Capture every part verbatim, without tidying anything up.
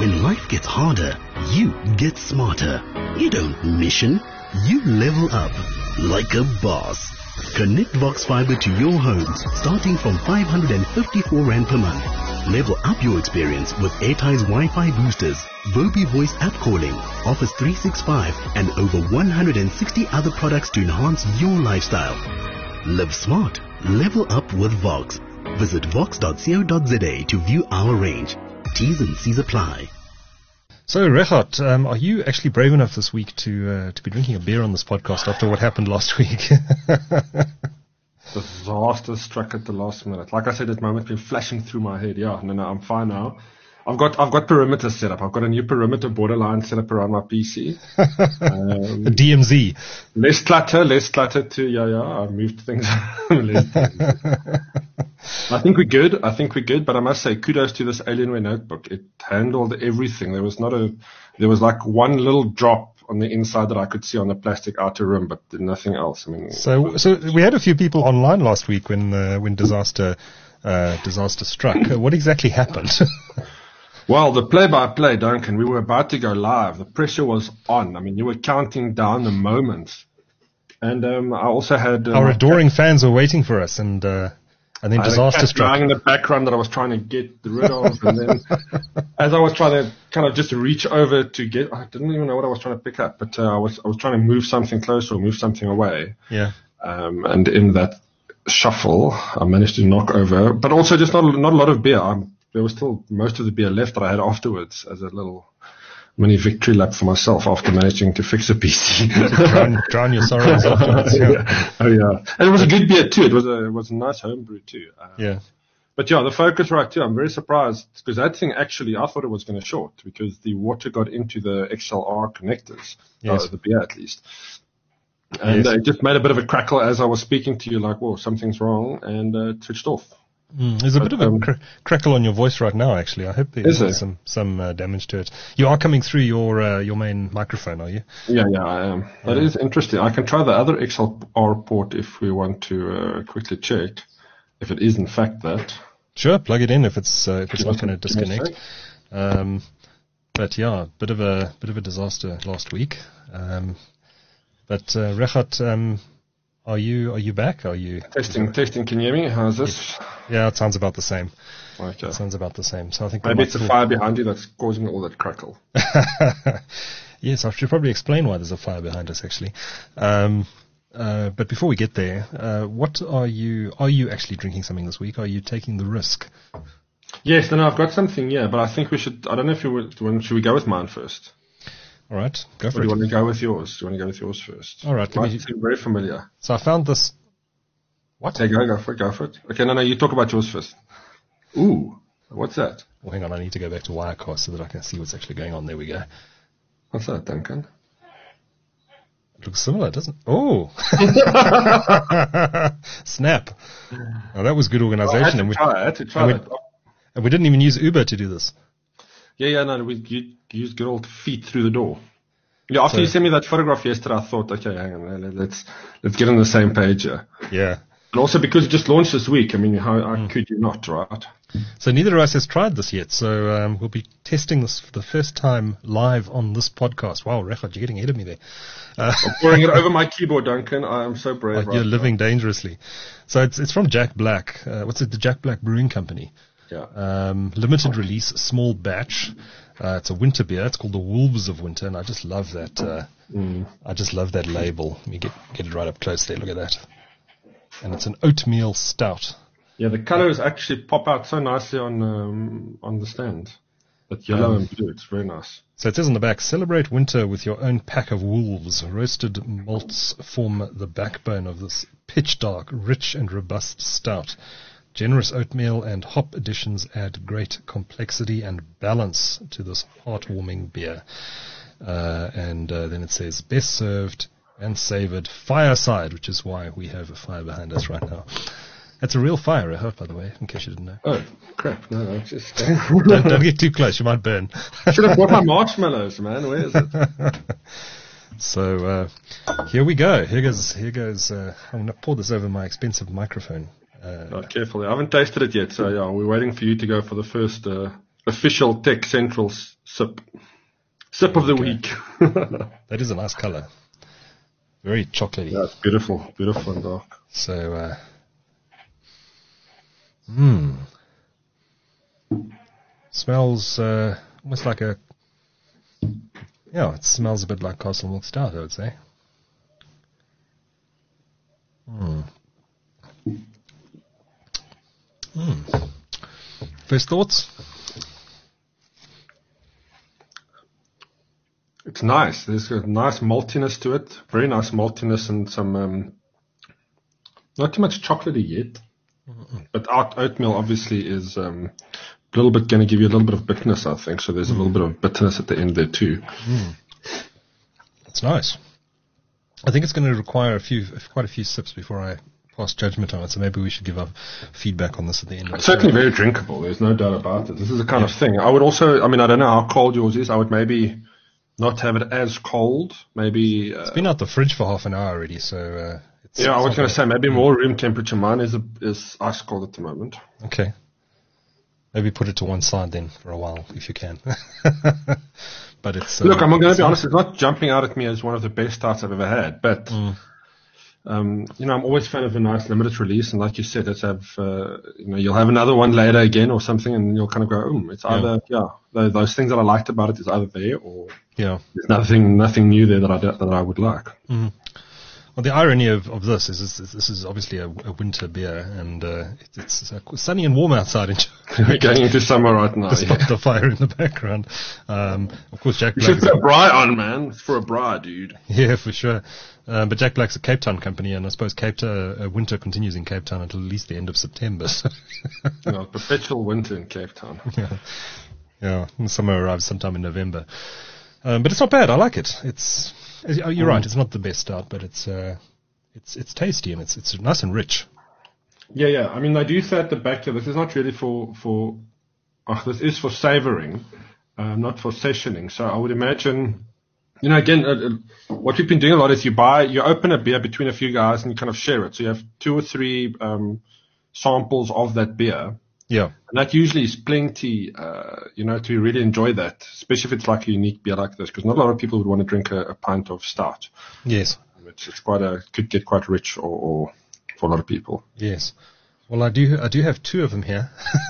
When life gets harder, you get smarter. You don't mission, you level up like a boss. Connect Vox Fiber to your homes starting from five hundred fifty-four rand per month. Level up your experience with Airtime's Wi-Fi boosters, Vobi voice app calling, Office three sixty-five and over one hundred sixty other products to enhance your lifestyle. Live smart. Level up with Vox. Visit vox dot co dot za to view our range. T's and C's apply. So, Regardt, um, are you actually brave enough this week to uh, to be drinking a beer on this podcast after what happened last week? Disaster struck at the last minute. Like I said, that moment been flashing through my head. Yeah, no, no, I'm fine now. I've got I've got perimeter set up. I've got a new perimeter borderline set up around my P C. Um, the D M Z. Less clutter, less clutter too. Yeah, yeah. I've moved things. less I think we're good. I think we're good. But I must say, kudos to this Alienware notebook. It handled everything. There was not a, there was like one little drop on the inside that I could see on the plastic outer rim, but nothing else. I mean, so so we had a few people online last week when uh, when disaster uh, disaster struck. Uh, what exactly happened? Well, the play-by-play, Duncan, we were about to go live. The pressure was on. I mean, you were counting down the moments. And um, I also had... Um, Our adoring fans were waiting for us, and uh, and then I disaster had a cat struck. in the background that I was trying to get rid of. And then as I was trying to kind of just reach over to get... I didn't even know what I was trying to pick up, but uh, I was I was trying to move something closer or move something away. Yeah. Um, and in that shuffle, I managed to knock over, but also just not, not a lot of beer. I'm, There was still most of the beer left that I had afterwards as a little mini victory lap for myself after managing to fix a P C. drown, drown your sorrows afterwards. Yeah. yeah. Oh yeah, and it was a good beer too. It was a it was a nice homebrew too. Um, yeah. But yeah, the Focusrite too. I'm very surprised because that thing actually I thought it was going to short because the water got into the X L R connectors, yes. uh, the beer at least. And yes. uh, it just made a bit of a crackle as I was speaking to you, like, whoa, something's wrong, and uh, it switched off. Mm, there's a bit of a cr- crackle on your voice right now, actually. I hope there is isn't some some uh, damage to it. You are coming through your uh, your main microphone, are you? Yeah, yeah, I am. That yeah. is interesting. I can try the other X L R port if we want to uh, quickly check if it is in fact that. Sure, plug it in if it's uh, if it's not going to disconnect. Um, but yeah, bit of a bit of a disaster last week. Um, but uh, Regardt, um, Are you are you back? Are you testing? Testing. Can you hear me? How's this? Yeah, it sounds about the same. Okay. It sounds about the same. So I think maybe it's a fire behind you that's causing all that crackle. Yes, I should probably explain why there's a fire behind us. Actually, um, uh, but before we get there, uh, what are you? Are you actually drinking something this week? Are you taking the risk? Yes, no, no, I've got something. Yeah, but I think we should. I don't know if you would. Should we go with mine first? All right, go for or it. Do you want to go with yours? Do you want to go with yours first? All right, it might seem very familiar. So I found this. What? Okay, go, go for it, go for it. Okay, no, no, you talk about yours first. Ooh, what's that? Well, hang on, I need to go back to Wirecast so that I can see what's actually going on. There we go. What's that, Duncan? It looks similar, doesn't it? Oh! Snap. Oh, that was good organization. Oh, I had to try, I had to try and, that. we, and we didn't even use Uber to do this. Yeah, yeah, no, we you, used good old feet through the door. Yeah, after so, you sent me that photograph yesterday, I thought, okay, hang on, let's let's get on the same page here. Yeah. And also because it just launched this week, I mean, how, how mm. could you not, right? So neither of us has tried this yet, so um, we'll be testing this for the first time live on this podcast. Wow, Regardt, you're getting ahead of me there. Uh, I'm pouring it over my keyboard, Duncan. I am so brave. Oh, right you're now. living dangerously. So it's it's from Jack Black. Uh, what's it? The Jack Black Brewing Company. Yeah. Um, limited release, small batch. Uh, it's a winter beer. It's called the Wolves of Winter, and I just love that. Uh, mm. I just love that label. Let me get get it right up close there. Look at that. And it's an oatmeal stout. Yeah, the colors actually pop out so nicely on um, on the stand. That yellow um, and blue, it's very nice. So it says on the back, celebrate winter with your own pack of wolves. Roasted malts form the backbone of this pitch dark, rich and robust stout. Generous oatmeal and hop additions add great complexity and balance to this heartwarming beer. Uh, and uh, then it says, best served and savored fireside, which is why we have a fire behind us right now. That's a real fire, I hope, by the way, in case you didn't know. Oh, crap. No, no, just... don't, don't get too close, you might burn. Should have brought my marshmallows, man. Where is it? So, uh, here we go. Here goes, here goes, uh, I'm going to pour this over my expensive microphone. Uh, oh, carefully. I haven't tasted it yet, so yeah, we're waiting for you to go for the first uh, official Tech Central s- sip. Sip of the Okay. week. That is a nice color. Very chocolatey. Yeah, it's beautiful. Beautiful and dark. So, uh, hmm. Smells uh, almost like a, yeah, it smells a bit like Castle Milk Stout, I would say. Hmm. Hmm. First thoughts? It's nice. There's a nice maltiness to it. Very nice maltiness and some, um, not too much chocolatey yet. Mm-mm. But oat, oatmeal obviously is um, a little bit going to give you a little bit of bitterness, I think. So there's mm. a little bit of bitterness at the end there too. Mm. It's nice. I think it's going to require a few, quite a few sips before I pass judgment on it. So maybe we should give our feedback on this at the end. Of it's the certainly show. very drinkable. There's no doubt about it. This is the kind yeah. of thing. I would also, I mean, I don't know how cold yours is. I would maybe not have it as cold. Maybe uh, it's been out the fridge for half an hour already. So uh, it's, yeah, it's I was going to say maybe more room temperature. Mine is a, is ice cold at the moment. Okay. Maybe put it to one side then for a while if you can. But it's uh, look. I'm going to be honest. It's not jumping out at me as one of the best starts I've ever had. But mm. um, you know, I'm always a fan of a nice limited release. And like you said, let's have uh, you know, you'll have another one later again or something, and you'll kind of go, oh, it's either yeah, yeah those things that I liked about it is either there or yeah, there's nothing nothing new there that I that I would like. Mm. Well, the irony of, of this is this, this is obviously a, a winter beer, and uh, it, it's uh, sunny and warm outside. In We're going into summer right now. Despite yeah. the fire in the background. Um, of course, Jack You Black. should put a braai on, man. It's for a braai, dude. Yeah, for sure. Um, but Jack Black's a Cape Town company, and I suppose Cape Town, uh, winter continues in Cape Town until at least the end of September. So. No, perpetual winter in Cape Town. Yeah, yeah. And summer arrives sometime in November. Um, but it's not bad. I like it. It's you're mm. right. It's not the best start, but it's uh, it's it's tasty and it's it's nice and rich. Yeah, yeah. I mean, they do say at the back here, this is not really for for. Oh, this is for savoring, uh, not for sessioning. So I would imagine. You know, again, uh, what we've been doing a lot is you buy, you open a beer between a few guys and you kind of share it. So you have two or three um, samples of that beer. Yeah. And that usually is plenty, uh, you know, to really enjoy that, especially if it's like a unique beer like this, because not a lot of people would want to drink a, a pint of stout. Yes. It's, it's quite a, could get quite rich or, or for a lot of people. Yes. Well, I do, I do have two of them here,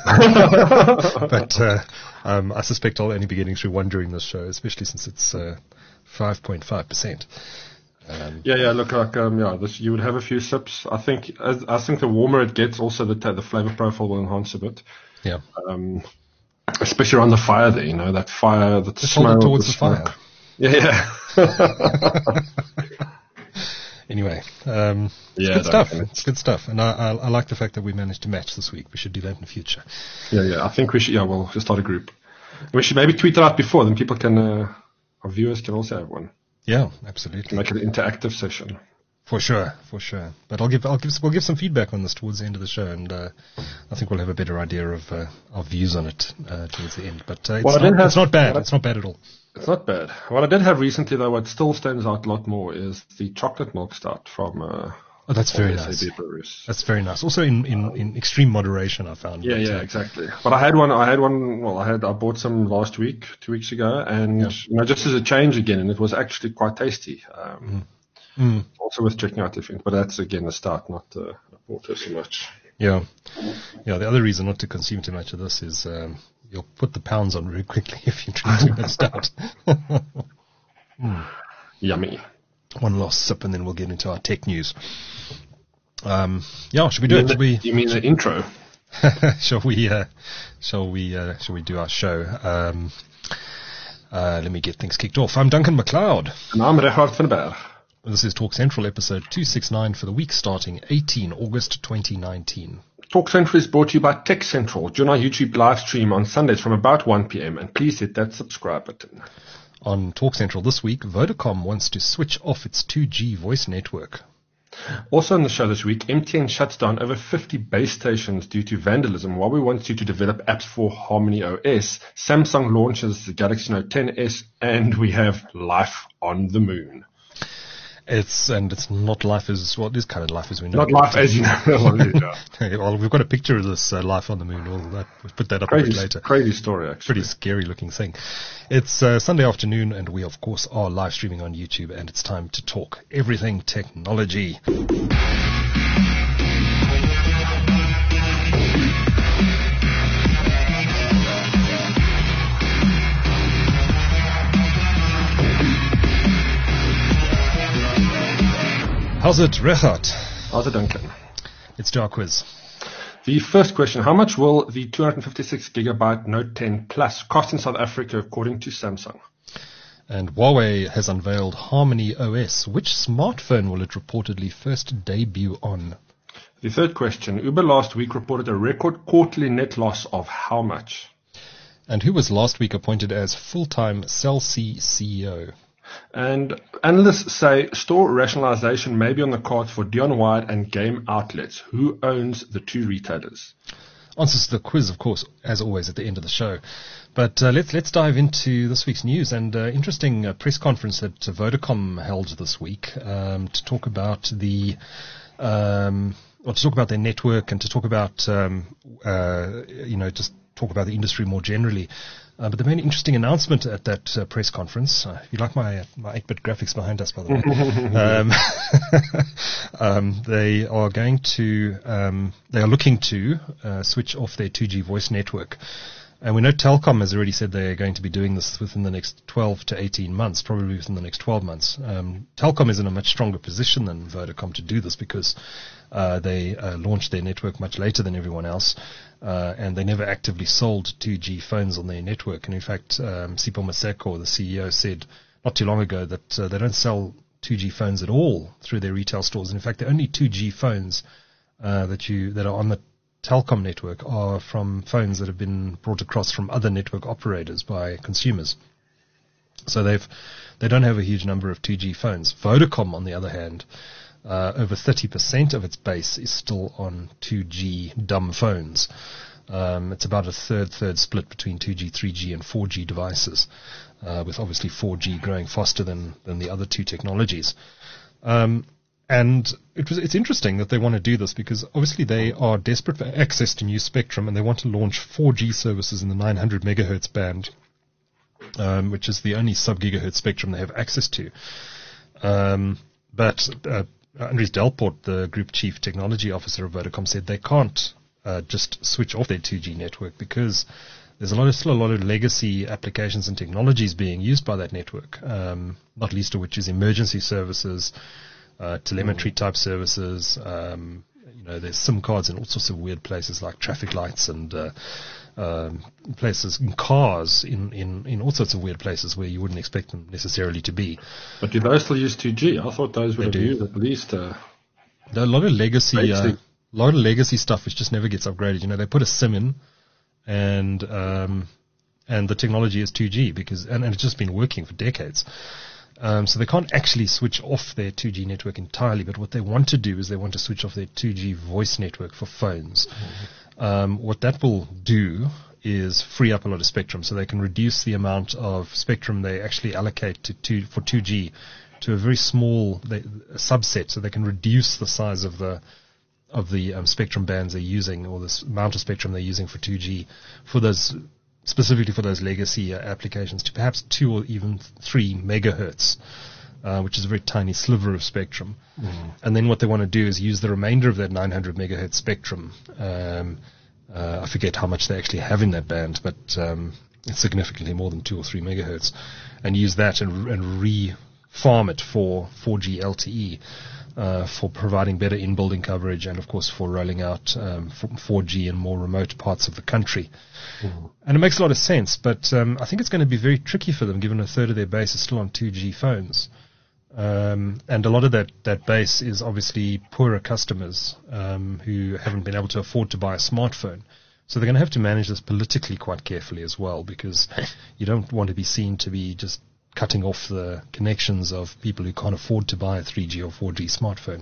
but uh, um, I suspect I'll only be getting through one during this show, especially since it's uh, five point five percent. Um, yeah, yeah. Look, like um, yeah, this you would have a few sips. I think, as, I think the warmer it gets, also the the flavor profile will enhance a bit. Yeah. Um, especially around the fire there, you know, that fire, that Just smell hold it towards the, the fire. Yeah, yeah. Anyway, um, it's yeah, good stuff. It's good stuff, and I, I, I like the fact that we managed to match this week. We should do that in the future. Yeah, yeah. I think we should. Yeah, we'll just start a group. We should maybe tweet it out before, then people can, uh, our viewers can also have one. Yeah, absolutely. Make it an interactive session. For sure, for sure. But I'll give, I'll give, we'll give some feedback on this towards the end of the show, and uh, I think we'll have a better idea of uh, our views on it uh, towards the end. But uh, it's, well, not, have, it's not bad. It's not bad at all. It's not bad. What I did have recently, though, what still stands out a lot more is the chocolate milk stout from. Uh, oh, that's very nice. That's very nice. Also in, in, um, in extreme moderation, I found. Yeah, yeah, exactly. But I had one. I had one. Well, I had. I bought some last week, two weeks ago, and yeah. you know, just as a change again, and it was actually quite tasty. Um, mm. Mm. Also worth checking out, I think. But that's again the start, not uh, water so much. Yeah, yeah. The other reason not to consume too much of this is um, you'll put the pounds on very quickly if you drink too much stout. mm. Yummy. One last sip, and then we'll get into our tech news. Um, yeah, should we do you it? The, should we, you mean the intro? shall we? Uh, shall we? Uh, shall we do our show? Um, uh, let me get things kicked off. I'm Duncan McLeod, and I'm Richard van Berg. This is Talk Central, episode two sixty-nine for the week starting eighteenth of August twenty nineteen. Talk Central is brought to you by Tech Central. Join our YouTube live stream on Sundays from about one p.m. and please hit that subscribe button. On Talk Central this week, Vodacom wants to switch off its two G voice network. Also on the show this week, M T N shuts down over fifty base stations due to vandalism. Huawei wants you to develop apps for Harmony O S. Samsung launches the Galaxy Note ten S, and we have life on the moon. It's and it's not life as well. It is kind of life as we know. Not life as you know. Well, yeah. Well, we've got a picture of this uh, life on the moon. All that we'll put that up crazy, a bit later. Crazy story, actually. Pretty scary looking thing. It's uh, Sunday afternoon, and we of course are live streaming on YouTube. And it's time to talk everything technology. How's it, Regardt? How's it, Duncan? It's Jar Quiz. The first question, how much will the two hundred fifty-six gigabyte Note ten Plus cost in South Africa according to Samsung? And Huawei has unveiled Harmony O S. Which smartphone will it reportedly first debut on? The third question, Uber last week reported a record quarterly net loss of how much? And who was last week appointed as full-time Cell C C E O? And analysts say store rationalization may be on the cards for Dion Wide and Game Outlets. Who owns the two retailers? Answers to the quiz, of course, as always, at the end of the show. But uh, let's let's dive into this week's news. And uh, interesting uh, press conference that uh, Vodacom held this week um, to talk about the um, or to talk about their network and to talk about um, uh, you know just talk about the industry more generally. Uh, but the main interesting announcement at that uh, press conference, uh, if you like my my eight-bit graphics behind us, by the way, um, um, they are going to, um, they are looking to uh, switch off their two G voice network. And we know Telkom has already said they're going to be doing this within the next twelve to eighteen months, probably within the next twelve months. Um, Telkom is in a much stronger position than Vodacom to do this because uh, they uh, launched their network much later than everyone else. Uh, and they never actively sold two G phones on their network. And in fact, um, Sipho Maseko, the C E O, said not too long ago that uh, they don't sell two G phones at all through their retail stores. And in fact, the only two G phones uh, that you that are on the Telkom network are from phones that have been brought across from other network operators by consumers. So they've they don't have a huge number of two G phones. Vodacom, on the other hand, Uh, over thirty percent of its base is still on two G dumb phones. Um, it's about a third, third split between two G, three G, and four G devices, uh, with obviously four G growing faster than, than the other two technologies. Um, and it was, it's interesting that they want to do this because obviously they are desperate for access to new spectrum and they want to launch four G services in the nine hundred megahertz band, um, which is the only sub-gigahertz spectrum they have access to. Um, but uh, Andries Delport, the Group Chief Technology Officer of Vodacom, said they can't uh, just switch off their two G network because there's a lot of, still a lot of legacy applications and technologies being used by that network, um, not least of which is emergency services, uh, telemetry type services. Um, you know, there's SIM cards in all sorts of weird places like traffic lights and uh, um, places in cars in, in, in all sorts of weird places where you wouldn't expect them necessarily to be. But do those still use two G? I thought those would They have do. used at least. Uh, There are a lot of legacy, uh, Basically. a lot of legacy stuff which just never gets upgraded. You know, they put a SIM in, and um, and the technology is two G because and, and it's just been working for decades. Um, so they can't actually switch off their two G network entirely. But what they want to do is they want to switch off their two G voice network for phones. Mm-hmm. Um, what that will do is free up a lot of spectrum, so they can reduce the amount of spectrum they actually allocate to two, for two G to a very small they, a subset, so they can reduce the size of the of the um, spectrum bands they're using, or the amount of spectrum they're using for two G, for those specifically for those legacy uh, applications, to perhaps two or even three megahertz, uh, which is a very tiny sliver of spectrum. Mm. And then what they want to do is use the remainder of that nine hundred megahertz spectrum. Um, uh, I forget how much they actually have in that band, but um, it's significantly more than two or three megahertz, and use that and, and re-farm it for four G L T E. Uh, for providing better in-building coverage and, of course, for rolling out um, four G in more remote parts of the country. Mm. And it makes a lot of sense, but um, I think it's going to be very tricky for them, given a third of their base is still on two G phones. Um, and a lot of that, that base is obviously poorer customers um, who haven't been able to afford to buy a smartphone. So they're going to have to manage this politically quite carefully as well, because you don't want to be seen to be just cutting off the connections of people who can't afford to buy a three G or four G smartphone.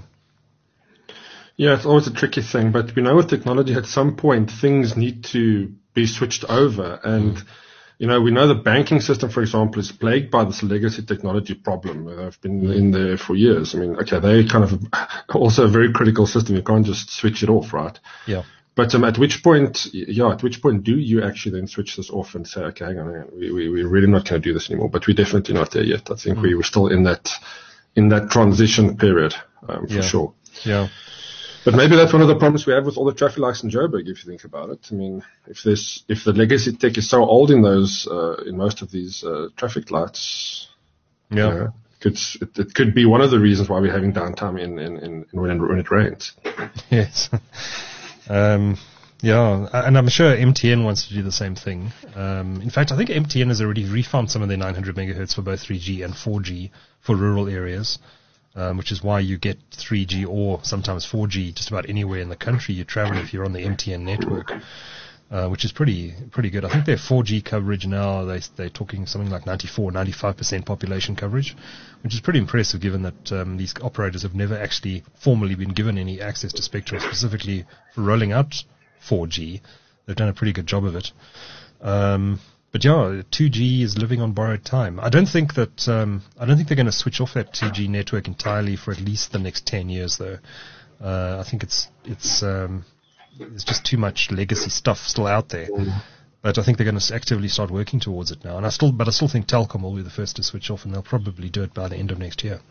Yeah, it's always a tricky thing, but we know with technology at some point things need to be switched over, and mm. you know, we know the banking system, for example, is plagued by this legacy technology problem. They've been in there for years. I mean, okay, they're kind of also a very critical system. You can't just switch it off, right? Yeah. But um, at which point, yeah, at which point do you actually then switch this off and say, okay, hang on, hang on, we, we, we're really not going to do this anymore? But we're definitely not there yet. I think mm. we were still in that, in that transition period, um, for yeah. sure. Yeah. But maybe that's one of the problems we have with all the traffic lights in Joburg, if you think about it. I mean, if there's, if the legacy tech is so old in those, uh, in most of these, uh, traffic lights, yeah, you know, it, it, it could be one of the reasons why we're having downtime in, in, in, in when, when it rains. Yes. Um, yeah, and I'm sure M T N wants to do the same thing. Um, in fact, I think M T N has already refarmed some of their nine hundred megahertz for both three G and four G for rural areas. Um, which is why you get three G or sometimes four G just about anywhere in the country you travel if you're on the M T N network, uh, which is pretty pretty good. I think their four G coverage now, they, they're talking something like ninety-four, ninety-five percent population coverage, which is pretty impressive given that um, these operators have never actually formally been given any access to spectrum specifically for rolling out four G. They've done a pretty good job of it. Um, But yeah, two G is living on borrowed time. I don't think that um, I don't think they're going to switch off that two G network entirely for at least the next ten years, though. Uh, I think it's it's um, there's just too much legacy stuff still out there. But I think they're going to actively start working towards it now. And I still, but I still think Telkom will be the first to switch off, and they'll probably do it by the end of next year.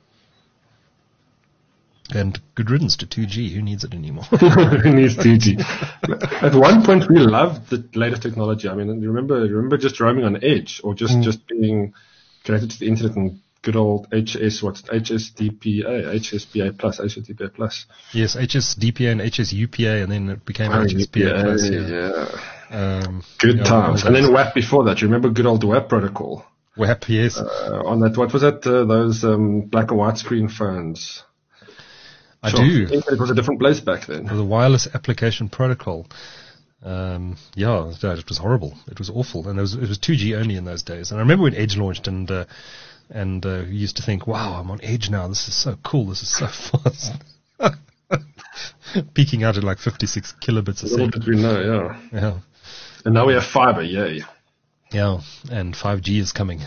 And good riddance to two G. Who needs it anymore? Who needs two G? At one point, we loved the latest technology. I mean, you remember, you remember just roaming on edge or just, mm. just being connected to the internet and good old H S, what's it? H S D P A, H S B A plus, H S D P A plus. Yes, H S D P A and H S U P A, and then it became oh, H S B A U P A, plus. Yeah. yeah. Um, good yeah, times. And then W A P before that. You remember good old W A P protocol? W A P, yes. Uh, on that, what was that? Uh, those um, black and white screen phones. I sure. do. I think it was a different place back then. The wireless application protocol. Um, yeah, it was horrible. It was awful. And it was, it was two G only in those days. And I remember when Edge launched and, uh, and, uh, we used to think, wow, I'm on Edge now. This is so cool. This is so fast. Peaking out at like fifty-six kilobits a, a second. Did we know, yeah. Yeah. And now we have fiber, yay. Yeah. And five G is coming.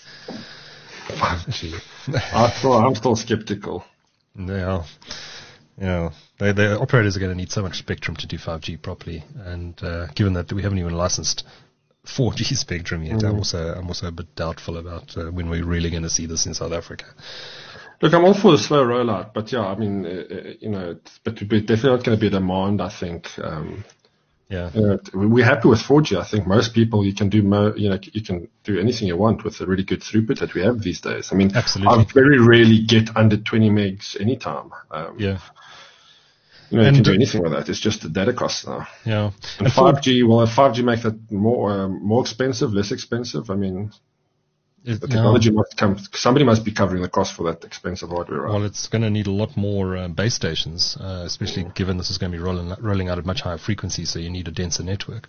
five G. I still, I'm still skeptical. Yeah, yeah. They, the operators are going to need so much spectrum to do five G properly, and uh, given that we haven't even licensed four G spectrum yet, mm. I'm also I'm also a bit doubtful about uh, when we're really going to see this in South Africa. Look, I'm all for the slow rollout, but yeah, I mean, uh, you know, it's, but it's definitely not going to be a demand. I think. Um, Yeah, you know, we're happy with four G. I think most people, you can do mo, you know, you can do anything you want with the really good throughput that we have these days. I mean, absolutely. I very rarely get under twenty megs anytime. Um, yeah. You know, and you can do anything with that. It's just the data costs now. Yeah. And, and five G, will five G make that more, um, more expensive, less expensive? I mean, it, the technology no. must come, somebody must be covering the cost for that expensive hardware, right? Well, it's going to need a lot more uh, base stations, uh, especially mm. given this is going to be rolling, rolling out at much higher frequency, so you need a denser network.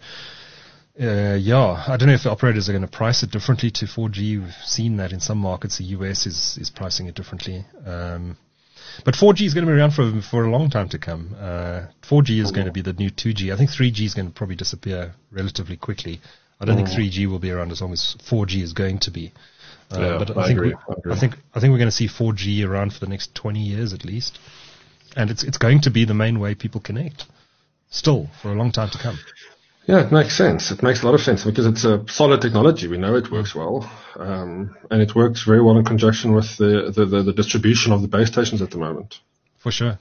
Uh, yeah, I don't know if the operators are going to price it differently to four G. We've seen that in some markets. The U S is, is pricing it differently. Um, but four G is going to be around for for a long time to come. Uh, four G is mm. going to be the new two G. I think three G is going to probably disappear relatively quickly. I don't mm. think three G will be around as long as four G is going to be. Uh, yeah, but I, I think agree, we, I, agree. I think I think we're going to see four G around for the next twenty years at least, and it's it's going to be the main way people connect, still for a long time to come. Yeah, it makes sense. It makes a lot of sense because it's a solid technology. We know it works well, um, and it works very well in conjunction with the, the, the, the distribution of the base stations at the moment. For sure,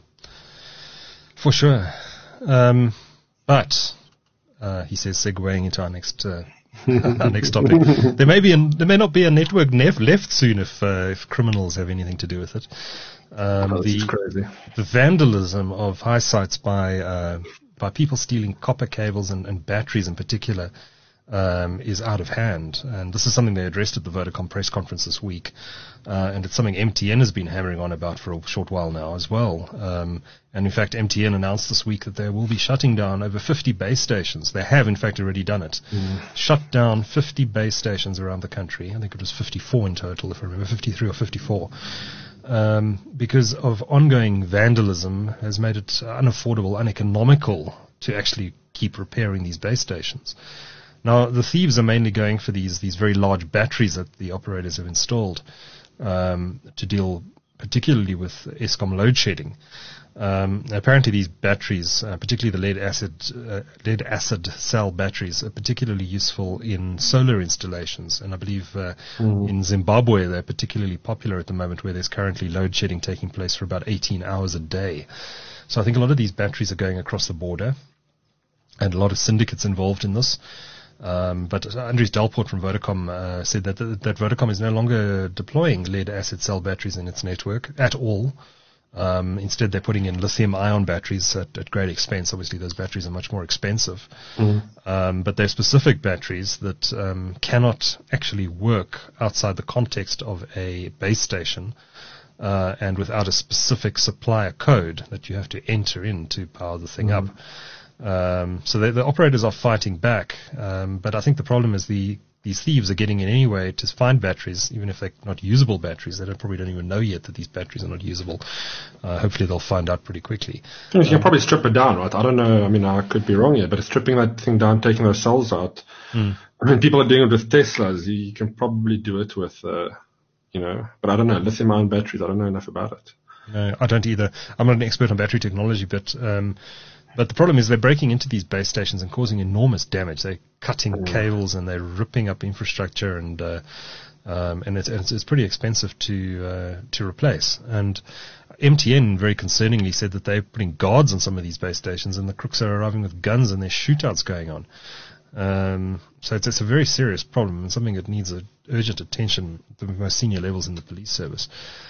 for sure. Um, but uh, he says, segueing into our next. Uh, Our next topic. There may be a, there may not be a network nef- left soon if uh, if criminals have anything to do with it. Um, oh, the crazy. the vandalism of high sites by uh, by people stealing copper cables and, and batteries in particular um, is out of hand, and this is something they addressed at the Vodacom press conference this week, uh, and it's something M T N has been hammering on about for a short while now as well. Um, and in fact, M T N announced this week that they will be shutting down over fifty base stations. They have, in fact, already done it. Mm. Shut down fifty base stations around the country. I think it was fifty-four in total, if I remember, fifty-three or fifty-four. Um, because of ongoing vandalism has made it unaffordable, uneconomical to actually keep repairing these base stations. Now, the thieves are mainly going for these these very large batteries that the operators have installed um, to deal particularly with Eskom load shedding. Um, apparently, these batteries, uh, particularly the lead acid uh, lead acid cell batteries, are particularly useful in solar installations. And I believe uh, mm. in Zimbabwe they're particularly popular at the moment, where there's currently load shedding taking place for about eighteen hours a day. So I think a lot of these batteries are going across the border, and a lot of syndicates involved in this. Um, but Andries Delport from Vodacom uh, said that, that that Vodacom is no longer deploying lead acid cell batteries in its network at all. Um, instead, they're putting in lithium-ion batteries at, at great expense. Obviously, those batteries are much more expensive. Mm. Um, but they're specific batteries that um, cannot actually work outside the context of a base station uh, and without a specific supplier code that you have to enter in to power the thing mm. up. Um, so they, the operators are fighting back. Um, but I think the problem is the these thieves are getting in anyway to find batteries, even if they're not usable batteries. They don't, probably don't even know yet that these batteries are not usable. Uh, hopefully they'll find out pretty quickly. You can um, probably strip it down, right? I don't know. I mean, I could be wrong here, but stripping that thing down, taking those cells out. Mm. I mean, people are doing it with Teslas. You can probably do it with, uh, you know, but I don't know. Lithium-ion batteries, I don't know enough about it. No, I don't either. I'm not an expert on battery technology, but um, But the problem is they're breaking into these base stations and causing enormous damage. They're cutting mm. cables and they're ripping up infrastructure, and uh, um, and it's, it's it's pretty expensive to uh, to replace. And M T N very concerningly said that they're putting guards on some of these base stations, and the crooks are arriving with guns and there's shootouts going on. Um, so it's, it's a very serious problem and something that needs a urgent attention at the most senior levels in the police service.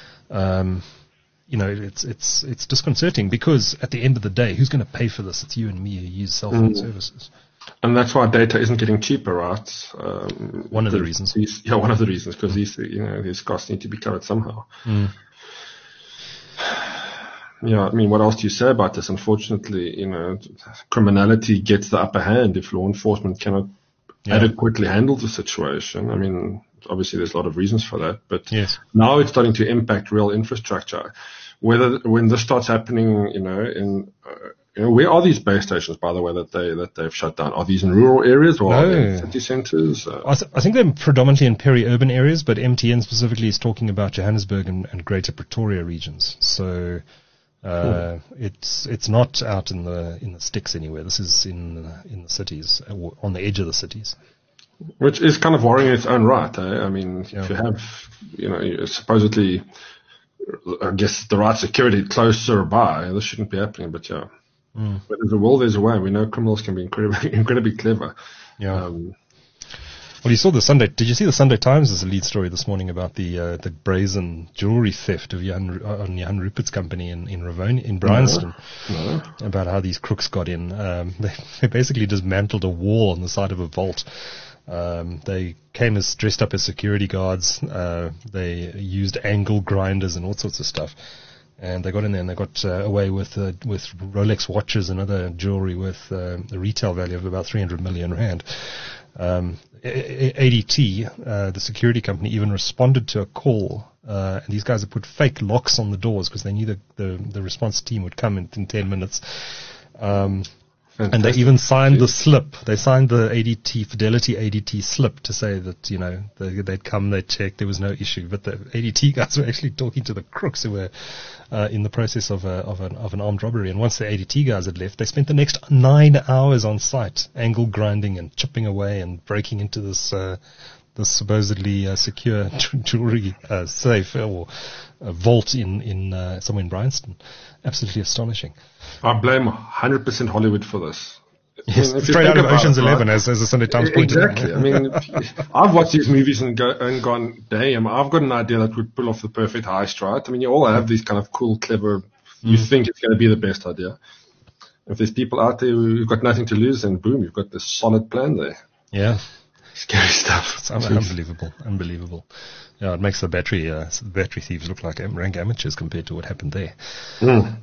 Um, You know, it's it's it's disconcerting because at the end of the day, who's going to pay for this? It's you and me who use cell phone mm. services. And that's why data isn't getting cheaper, right? Um, one of the reasons. These, yeah, one of the reasons, because these, you know, these costs need to be covered somehow. Mm. Yeah, I mean, what else do you say about this? Unfortunately, you know, criminality gets the upper hand if law enforcement cannot yeah. adequately handle the situation. I mean, obviously there's a lot of reasons for that, but yes. now it's starting to impact real infrastructure. Whether when this starts happening, you know, in uh, you know, where are these base stations, by the way, that they that they've shut down? Are these in rural areas or no. are they in city centres? Uh, I, th- I think they're predominantly in peri-urban areas, but M T N specifically is talking about Johannesburg and, and Greater Pretoria regions. So uh, hmm. it's it's not out in the in the sticks anywhere. This is in uh, in the cities, or on the edge of the cities. Which is kind of worrying in its own right. Eh? I mean, yeah. if you have, you know, supposedly, I guess, the right security closer by, this shouldn't be happening. But yeah, mm. but there's a will, there's a way. We know criminals can be incredibly, incredibly clever. Yeah. Um, well, you saw the Sunday. Did you see the Sunday Times as a lead story this morning about the uh, the brazen jewelry theft of Jan, on Jan Rupert's company in in Ravone, in Bryanston? No, no. About how these crooks got in. Um, they, they basically dismantled a wall on the side of a vault. Um, they came as dressed up as security guards. Uh, they used angle grinders and all sorts of stuff, and they got in there and they got uh, away with uh, with Rolex watches and other jewelry worth uh, a retail value of about three hundred million rand. Um, A D T, uh, the security company, even responded to a call, uh, and these guys had put fake locks on the doors because they knew the, the the response team would come in, in ten minutes. Um, Fantastic. And they even signed the slip. They signed the A D T, Fidelity A D T slip to say that, you know, they, they'd come, they'd check, there was no issue. But the A D T guys were actually talking to the crooks who were uh, in the process of, a, of, an, of an armed robbery. And once the A D T guys had left, they spent the next nine hours on site, angle grinding and chipping away and breaking into this uh, this supposedly uh, secure jewelry uh, safe or uh, vault in, in uh, somewhere in Bryanston. Absolutely astonishing. I blame one hundred percent Hollywood for this. Yes, I mean, straight out of Ocean's it, Eleven, right? as, as the Sunday Times pointed out. Exactly. I mean, I've watched these movies and, go, and gone, damn, I've got an idea that would pull off the perfect heist, right? I mean, you all have these kind of cool, clever, you mm. think it's going to be the best idea. If there's people out there who've got nothing to lose, then boom, you've got this solid plan there. Yeah. Scary stuff. It's un- unbelievable. Unbelievable. Yeah, it makes the battery, uh, the battery thieves look like rank amateurs compared to what happened there. Mm.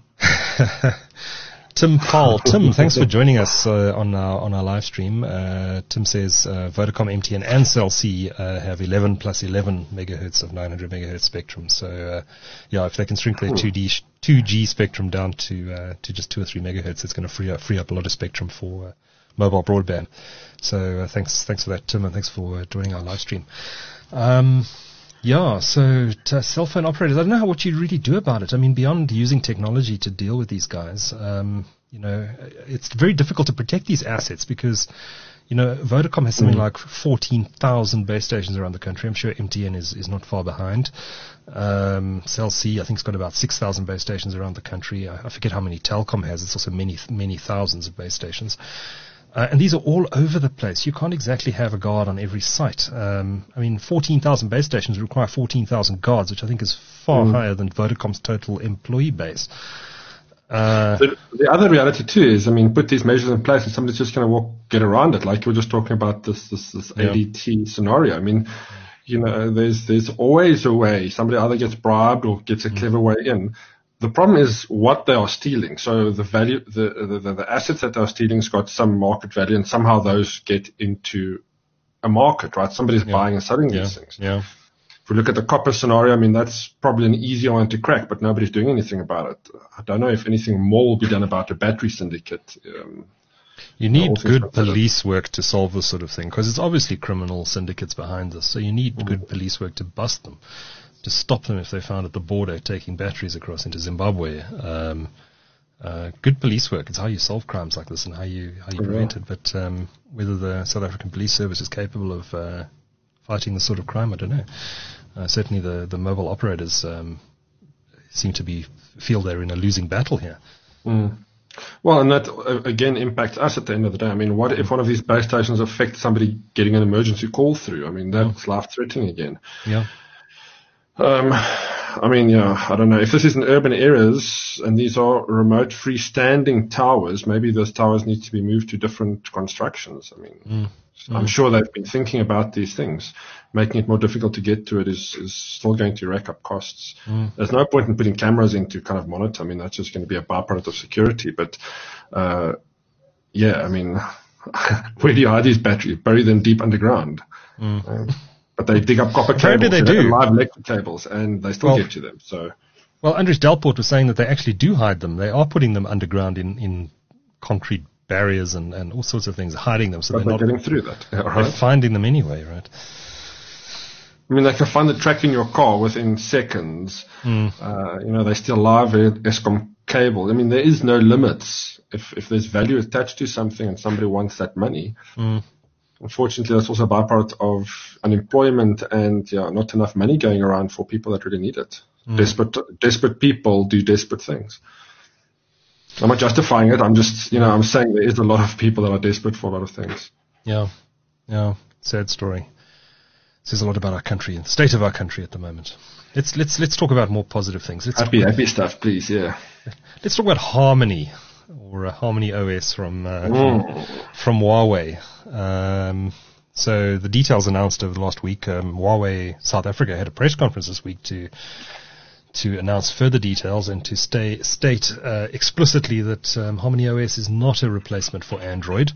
Tim Paul. Tim, thanks for joining us uh, on our on our live stream. Uh, Tim says uh, Vodacom, M T N, and Cell C uh, have eleven plus eleven megahertz of nine hundred megahertz spectrum. So, uh, yeah, if they can shrink their two D sh- two G spectrum down to uh, to just two or three megahertz, it's going to free up free up a lot of spectrum for uh, mobile broadband. So uh, thanks, thanks for that, Tim, and thanks for uh, joining our live stream. Um, yeah, so to cell phone operators, I don't know how, what you really do about it. I mean, beyond using technology to deal with these guys, um, you know, it's very difficult to protect these assets because, you know, Vodacom has something mm. like fourteen thousand base stations around the country. I'm sure M T N is, is not far behind. Um, Cell C, I think, has got about six thousand base stations around the country. I, I forget how many Telkom has. It's also many, many thousands of base stations. Uh, and these are all over the place. You can't exactly have a guard on every site. Um, I mean, fourteen thousand base stations require fourteen thousand guards, which I think is far mm. higher than Vodacom's total employee base. Uh, the, the other reality too is, I mean, put these measures in place and somebody's just going to walk, get around it. Like you were just talking about this, this, this yeah. A D T scenario. I mean, you know, there's, there's always a way. Somebody either gets bribed or gets a clever way in. The problem is what they are stealing. So the value, the, the, the assets that they're stealing has got some market value, and somehow those get into a market, right? Somebody's yeah. buying and selling yeah. these things. Yeah. If we look at the copper scenario, I mean, that's probably an easier one to crack, but nobody's doing anything about it. I don't know if anything more will be done about a battery syndicate. Um, you need good police work to solve this sort of thing, because it's obviously criminal syndicates behind this. So you need mm. good police work to bust them, to stop them if they found at the border taking batteries across into Zimbabwe. Um, uh, good police work. It's how you solve crimes like this and how you how you prevent it. But um, whether the South African Police Service is capable of uh, fighting this sort of crime, I don't know. Uh, certainly the, the mobile operators um, seem to be feel they're in a losing battle here. Mm. Well, and that, uh, again, impacts us at the end of the day. I mean, what if one of these base stations affects somebody getting an emergency call through? I mean, that's yeah. life-threatening again. Yeah. Um, I mean, yeah, I don't know. If this is in urban areas and these are remote freestanding towers, maybe those towers need to be moved to different constructions. I mean, mm. I'm mm. sure they've been thinking about these things. Making it more difficult to get to it is, is still going to rack up costs. Mm. There's no point in putting cameras in to kind of monitor. I mean, that's just going to be a byproduct of security. But, uh, yeah, I mean, where do you hide these batteries? Bury them deep underground. Mm. Um, But they dig up copper Where cables, do they do? and live electric cables, and they still well, get to them. So, well, Andries Delport was saying that they actually do hide them. They are putting them underground in, in concrete barriers and, and all sorts of things, hiding them. So but they're, they're not getting through that. Yeah, they're right? finding them anyway, right? I mean, they can find the track in your car within seconds. Mm. Uh, you know, they still live Eskom cable. I mean, there is no limits. If if there's value attached to something and somebody wants that money. Mm. Unfortunately, that's also a byproduct of unemployment and yeah, not enough money going around for people that really need it. Mm. Desperate, desperate people do desperate things. I'm not justifying it. I'm just, you know, I'm saying there is a lot of people that are desperate for a lot of things. Yeah, yeah, sad story. Says a lot about our country and the state of our country at the moment. Let's let's let's talk about more positive things. Let's happy, happy stuff, please. Yeah. Let's talk about Harmony. Or a Harmony O S from uh, mm. from, from Huawei. Um, so the details announced over the last week. Um, Huawei South Africa had a press conference this week to to announce further details and to stay, state uh, explicitly that um, Harmony O S is not a replacement for Android.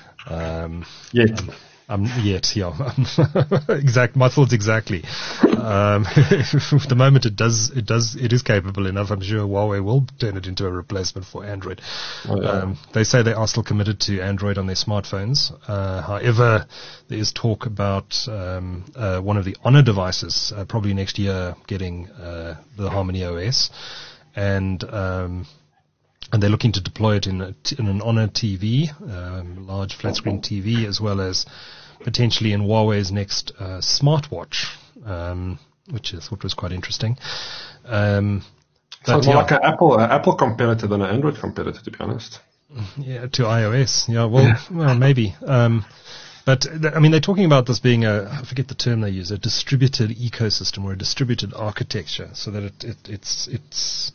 Um, Yet. Um, Um, yet, yeah. exact, my thoughts exactly. Um, at the moment it does, it does, it is capable enough. I'm sure Huawei will turn it into a replacement for Android. Oh, yeah. Um, they say they are still committed to Android on their smartphones. Uh, however, there is talk about, um, uh, one of the Honor devices, uh, probably next year getting, uh, the Harmony O S. And, um, And they're looking to deploy it in, a, in an Honor T V, um, large flat screen T V, as well as potentially in Huawei's next uh, smartwatch, um, which I thought was quite interesting. Um, Sounds more yeah. like an Apple, an Apple competitor than an Android competitor, to be honest. Yeah, to iOS. Yeah, well, yeah. well, maybe. Um, but th- I mean, they're talking about this being a, I forget the term they use, a distributed ecosystem or a distributed architecture, so that it, it it's it's.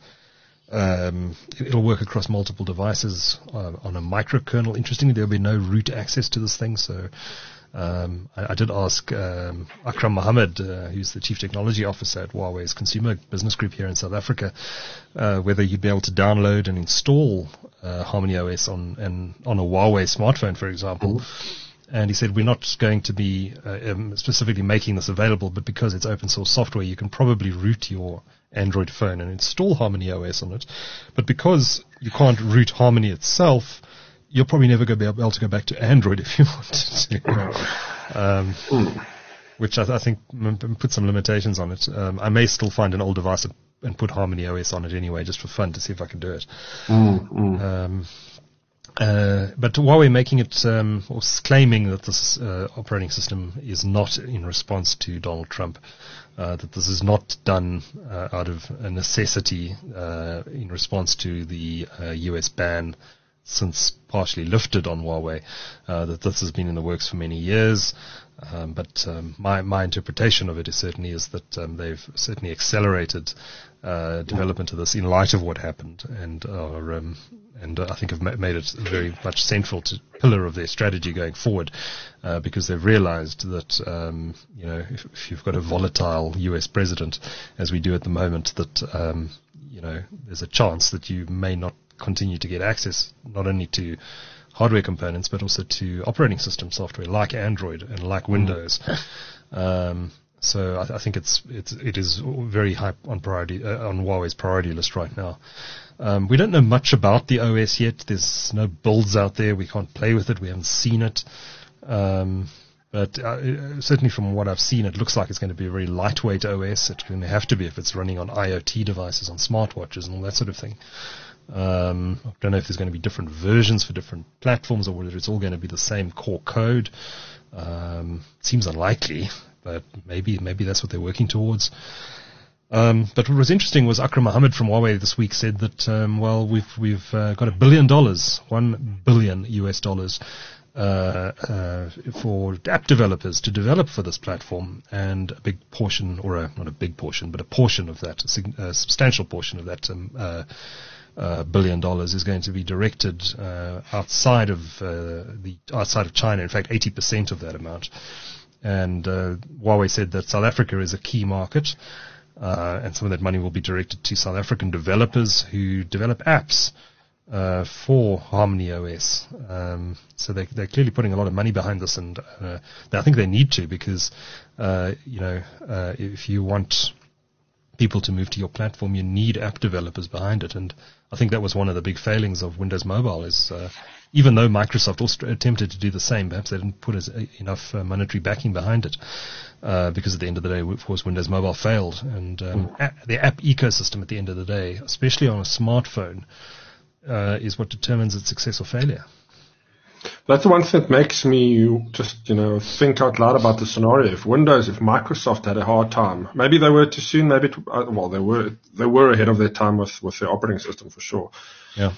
Um, it'll work across multiple devices uh, on a microkernel. Interestingly, there'll be no root access to this thing. So um, I, I did ask um, Akram Mohammed, uh, who's the Chief Technology Officer at Huawei's Consumer Business Group here in South Africa, uh, whether you'd be able to download and install uh, Harmony O S on, and on a Huawei smartphone, for example. Mm-hmm. And he said, we're not going to be uh, um, specifically making this available, but because it's open source software, you can probably root your Android phone and install Harmony O S on it. But because you can't root Harmony itself, you'll probably never go be able to go back to Android if you wanted to. um, Mm. which I, th- I think m- put some limitations on it. Um, I may still find an old device and put Harmony O S on it anyway, just for fun, to see if I can do it. Mm, mm. Um, uh, but Huawei making it, um, or claiming that this uh, operating system is not in response to Donald Trump, uh, that this is not done uh, out of a necessity uh, in response to the uh, U S ban since partially lifted on Huawei, uh, that this has been in the works for many years. Um, but um, my my interpretation of it is certainly is that um, they've certainly accelerated uh, development of this in light of what happened, and are um, and I think have ma- made it very much central to pillar of their strategy going forward, uh, because they've realised that um, you know if, if you've got a volatile U S president, as we do at the moment, that um, you know there's a chance that you may not continue to get access not only to hardware components, but also to operating system software like Android and like Windows. Um, so I, I think it's it's it is very high on priority uh, on Huawei's priority list right now. Um, we don't know much about the O S yet. There's no builds out there. We can't play with it. We haven't seen it. Um, but uh, certainly from what I've seen, it looks like it's going to be a very lightweight O S. It's going to have to be if it's running on IoT devices, on smartwatches, and all that sort of thing. Um, I don't know if there's going to be different versions for different platforms or whether it's all going to be the same core code. Um, seems unlikely, but maybe maybe that's what they're working towards. Um, but what was interesting was Akram Mohammed from Huawei this week said that um, well we've we've uh, got a billion dollars, one billion U S dollars uh, uh, for app developers to develop for this platform, and a big portion, or a, not a big portion, but a portion of that, a, sig- a substantial portion of that. Um, uh, Uh, billion dollars is going to be directed uh, outside of uh, the outside of China. In fact, eighty percent of that amount. And uh, Huawei said that South Africa is a key market, uh, and some of that money will be directed to South African developers who develop apps uh, for Harmony O S. Um, so they, they're clearly putting a lot of money behind this, and uh, I think they need to, because uh, you know uh, if you want people to move to your platform, you need app developers behind it. And I think that was one of the big failings of Windows Mobile, is uh, even though Microsoft also attempted to do the same, perhaps they didn't put as, uh, enough uh, monetary backing behind it, uh, because at the end of the day, of course, Windows Mobile failed. And um, mm. a- the app ecosystem at the end of the day, especially on a smartphone, uh, is what determines its success or failure. That's the one thing that makes me just, you know, think out loud about the scenario. If Windows, if Microsoft had a hard time, maybe they were too soon, maybe, it, uh, well, they were, they were ahead of their time with, with their operating system for sure. Yeah.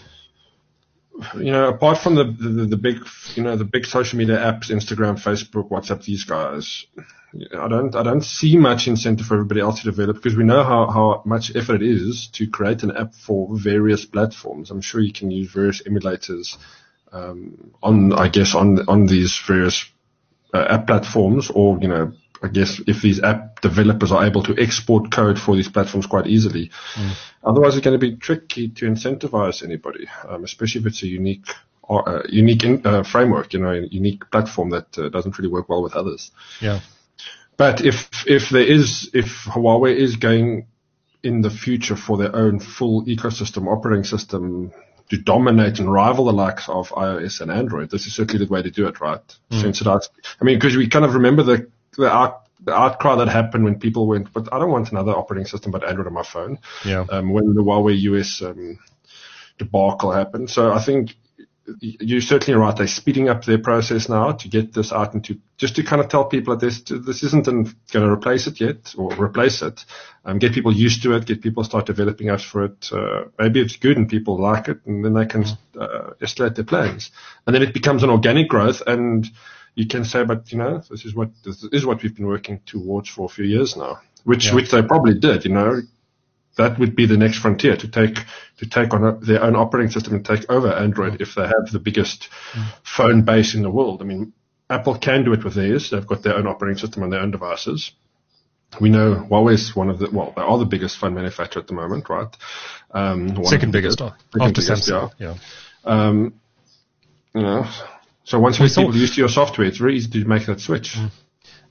You know, apart from the, the, the big, you know, the big social media apps, Instagram, Facebook, WhatsApp, these guys, I don't, I don't see much incentive for everybody else to develop, because we know how, how much effort it is to create an app for various platforms. I'm sure you can use various emulators Um, on, I guess, on on these various uh, app platforms, or, you know, I guess if these app developers are able to export code for these platforms quite easily. Mm. Otherwise, it's going to be tricky to incentivize anybody, um, especially if it's a unique uh, unique in, uh, framework, you know, a unique platform that uh, doesn't really work well with others. Yeah. But if if there is, if Huawei is going in the future for their own full ecosystem operating system to dominate and rival the likes of iOS and Android, this is certainly the way to do it, right? Mm. Censor out. I mean, because we kind of remember the the, out, the outcry that happened when people went, but I don't want another operating system but Android on my phone. Yeah. Um, when the Huawei U S um, debacle happened. So I think you're certainly right. They're speeding up their process now to get this out, and to just to kind of tell people that this this isn't going to replace it yet, or replace it. Um, get people used to it. Get people start developing apps for it. Uh, maybe it's good and people like it, and then they can uh, escalate their plans, and then it becomes an organic growth. And you can say, but you know, this is what this is what we've been working towards for a few years now, which yeah. which they probably did. You know. That would be the next frontier, to take to take on a, their own operating system and take over Android, if they have the biggest mm. phone base in the world. I mean, Apple can do it with theirs. They've got their own operating system on their own devices. We know Huawei is one of the, well, they are the biggest phone manufacturer at the moment, right? Um, second biggest, biggest after biggest, Samsung. Yeah. yeah. Um, you know, so once we people used to your software, it's very easy to make that switch. Mm.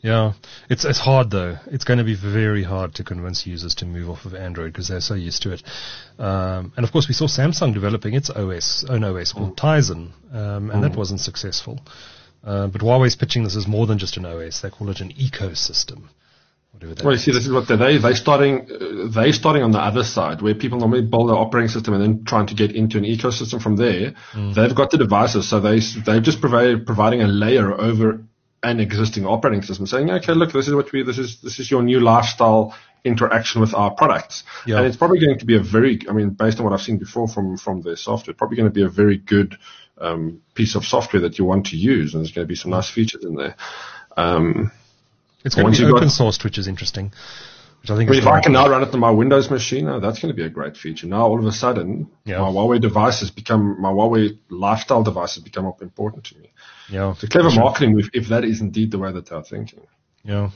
Yeah, it's it's hard though. It's going to be very hard to convince users to move off of Android because they're so used to it. Um, and of course, we saw Samsung developing its O S, own O S called Tizen, um, and mm. that wasn't successful. Uh, but Huawei's pitching this as more than just an O S. They call it an ecosystem. Whatever that well, you means. see, this is what they they starting uh, they starting on the other side where people normally build an operating system and then trying to get into an ecosystem from there. Mm. They've got the devices, so they they've just provided providing a layer over an existing operating system, saying, okay, look, this is what we this is this is your new lifestyle interaction with our products, yeah. and it's probably going to be a very, I mean, based on what I've seen before from from their software, probably going to be a very good um, piece of software that you want to use, and there's going to be some nice features in there. Um, It's going to be open sourced, which is interesting. Which I think I mean, is if I can now run it on my Windows machine, oh, that's going to be a great feature. Now, all of a sudden, yeah. my Huawei devices become, my Huawei lifestyle devices become important to me. Yeah. It's a clever sure. marketing move if that is indeed the way that they're thinking. Yeah.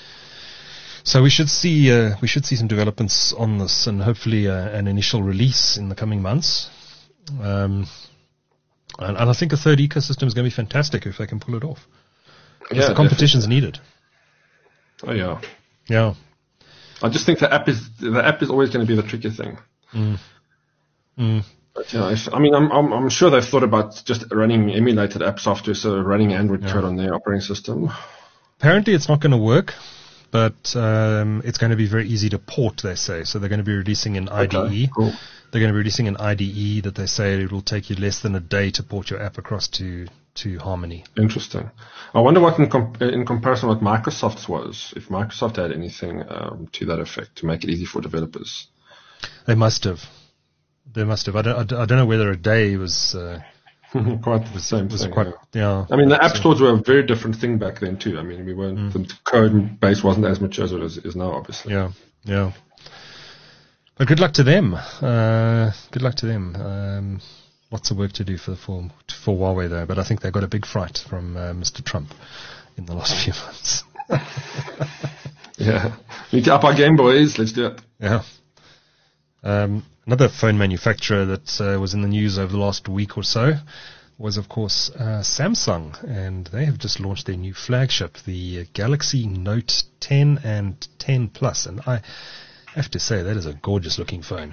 So we should see, uh, we should see some developments on this and hopefully uh, an initial release in the coming months. Um, and, and I think a third ecosystem is going to be fantastic if they can pull it off. Because yeah, the competition's definitely. needed. Oh yeah, yeah. I just think the app is the app is always going to be the tricky thing. Mm. Mm. But you know, if, I mean, I'm, I'm I'm sure they've thought about just running emulated app software, so running Android yeah. code on their operating system. Apparently, it's not going to work, but um, it's going to be very easy to port. They say so. They're going to be releasing an I D E. Okay, cool. They're going to be releasing an I D E that they say it will take you less than a day to port your app across to. to Harmony. Interesting. I wonder what in, com- in comparison what Microsoft's was, if Microsoft had anything um, to that effect to make it easy for developers. They must have. They must have. I don't, I don't know whether a day was uh, quite the same was thing. Quite, yeah. yeah. I mean, the app stores were a very different thing back then too. I mean, we weren't mm. the code base wasn't as mature as it is, is now, obviously. Yeah, yeah. But good luck to them. Uh, good luck to them. Um, Lots of work to do for for, for Huawei though, but I think they got a big fright from uh, Mister Trump in the last few months. yeah, we need to up our game, boys. Let's do it. Yeah. Um, another phone manufacturer that uh, was in the news over the last week or so was, of course, uh, Samsung, and they have just launched their new flagship, the Galaxy Note ten and ten Plus, and I have to say that is a gorgeous-looking phone.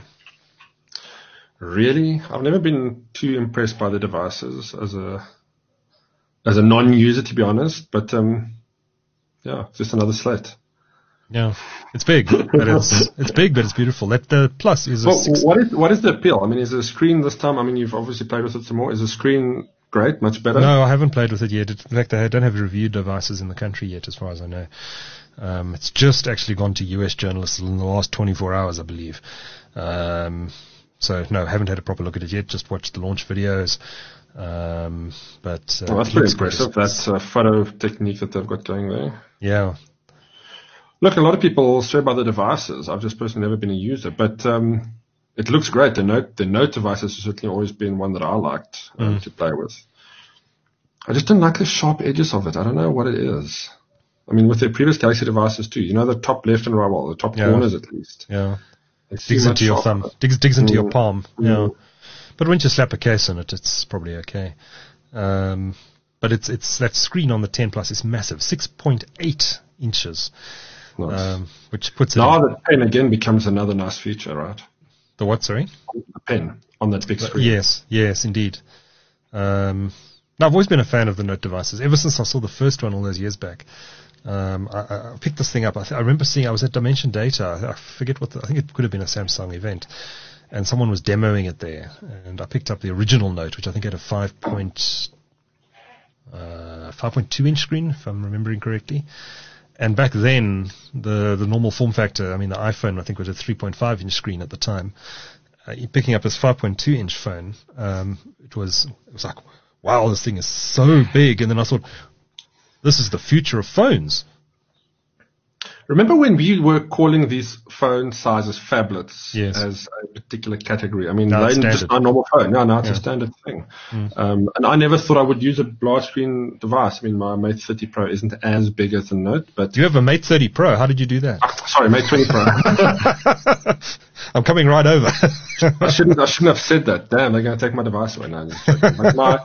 Really? I've never been too impressed by the devices as a as a non-user, to be honest. But um, yeah, just another slate. Yeah, it's big, but it's it's big, but it's beautiful. That the Plus is. A well, six what is what is the appeal? I mean, is the screen this time? I mean, you've obviously played with it some more. Is the screen great, much better? No, I haven't played with it yet. In fact, I don't have reviewed devices in the country yet, as far as I know. Um, it's just actually gone to U S journalists in the last twenty-four hours, I believe. Um, So, no, haven't had a proper look at it yet, just watched the launch videos. Um, but uh, well, that's pretty impressive, that uh, photo technique that they've got going there. Yeah. Look, a lot of people swear by the devices. I've just personally never been a user, but um, it looks great. The Note the Note devices has certainly always been one that I liked uh, mm. to play with. I just don't like the sharp edges of it. I don't know what it is. I mean, with their previous Galaxy devices too, you know, the top left and right, well, the top yeah. corners at least. Yeah. It digs into your thumb, digs, digs into mm. your palm. Mm. Yeah, but once you slap a case on it, it's probably okay. Um, but it's it's that screen on the ten Plus is massive, six point eight inches, nice. um, which puts it. Now the pen again becomes another nice feature, right? The what? Sorry, the pen on that big screen. Yes, yes, indeed. Um, now I've always been a fan of the Note devices ever since I saw the first one all those years back. Um, I, I picked this thing up. I, th- I remember seeing, I was at Dimension Data. I, I forget what, the, I think it could have been a Samsung event. And someone was demoing it there. And I picked up the original Note, which I think had a five point, uh, five point two inch screen, if I'm remembering correctly. And back then, the, the normal form factor, I mean, the iPhone, I think, was a three point five inch screen at the time. Uh, picking up this five point two inch phone, um, it was, it was like, wow, this thing is so big. And then I thought, this is the future of phones. Remember when we were calling these phone sizes phablets yes. as a particular category? I mean, now they're just a normal phone. No, now it's yeah. a standard thing. Mm. Um, and I never thought I would use a large screen device. I mean, my Mate thirty Pro isn't as big as the Note, but... You have a Mate thirty Pro. How did you do that? Oh, sorry, Mate twenty Pro. I'm coming right over. I shouldn't I shouldn't have said that. Damn, they're going to take my device away now. But my,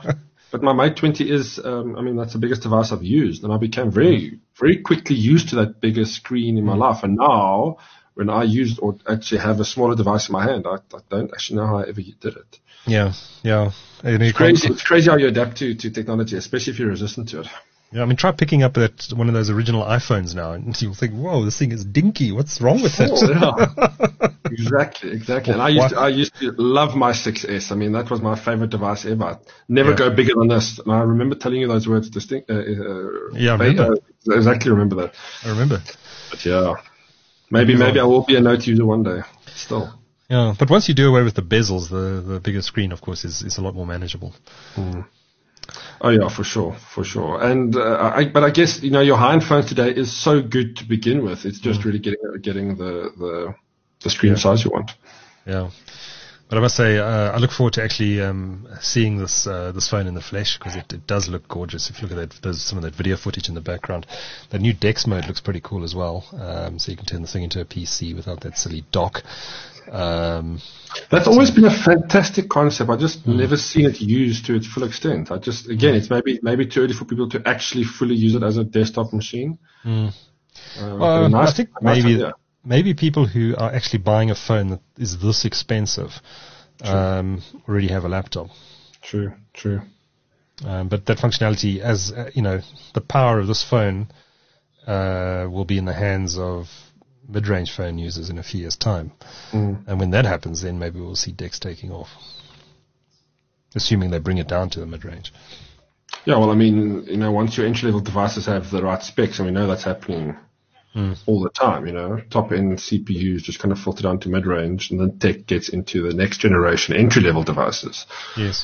but my Mate twenty is, um, I mean, that's the biggest device I've used, and I became very, very quickly used to that bigger screen in my life. And now, when I use or actually have a smaller device in my hand, I, I don't actually know how I ever did it. Yeah, yeah. And It's crazy. It's crazy how you adapt to, to technology, especially if you're resistant to it. Yeah, I mean, try picking up that one of those original iPhones now, and you'll think, "Whoa, this thing is dinky. What's wrong with it?" Oh, yeah. Exactly, exactly. And I used to, I used to love my six S. I mean, that was my favorite device ever. I'd never Yeah. go bigger than this. And I remember telling you those words distinct. Uh, uh, Yeah, I they- remember. uh, exactly remember that. I remember. But yeah, maybe maybe I will be a Note user one day. Still. Yeah, but once you do away with the bezels, the the bigger screen, of course, is is a lot more manageable. Oh yeah, for sure, for sure. And uh, I, but I guess you know your high-end phones today is so good to begin with. It's just really getting getting the the, the screen size you want. Yeah. But I must say, uh, I look forward to actually um, seeing this uh, this phone in the flesh, because it, it does look gorgeous. If you look at that, there's some of that video footage in the background. The new DeX mode looks pretty cool as well. Um, so you can turn the thing into a P C without that silly dock. Um, That's always been a fantastic concept. I just never seen it used to its full extent. I just again, it's maybe maybe too early for people to actually fully use it as a desktop machine. Mm. Uh, Well, but a nice- I think nice maybe idea. maybe people who are actually buying a phone that is this expensive um, already have a laptop. True, true. Um, but that functionality, as uh, you know, the power of this phone uh, will be in the hands of mid-range phone users in a few years' time. Mm. And when that happens, then maybe we'll see DeX taking off, assuming they bring it down to the mid-range. Yeah, well, I mean, you know, once your entry-level devices have the right specs, and we know that's happening Mm. all the time, you know, top-end C P Us just kind of filter down to mid-range, and then tech gets into the next generation entry-level devices. Yes.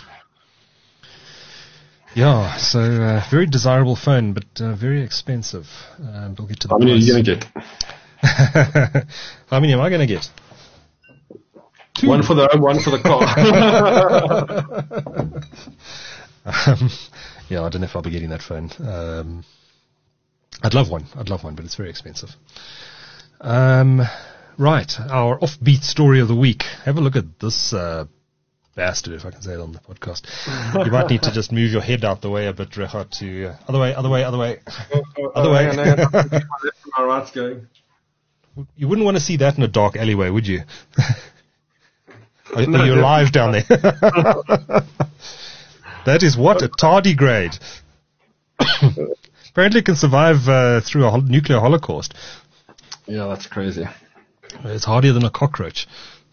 Yeah, so uh, very desirable phone, but uh, very expensive. Um, we'll get to the How many are price. you going to get? How many am I going to get? Two. One for the home, one for the car. um, yeah, I don't know if I'll be getting that phone. Um, I'd love one. I'd love one, but it's very expensive. Um, right, our offbeat story of the week. Have a look at this uh, bastard, if I can say it on the podcast. You might need to just move your head out the way a bit, Recha, to uh, other way, other way, other way, other way. Hang on, hang on. My left and my right's going. You wouldn't want to see that in a dark alleyway, would you? Are, No, are you definitely alive down there? That is what? A tardigrade. Apparently it can survive uh, through a hol- nuclear holocaust. Yeah, that's crazy. It's hardier than a cockroach.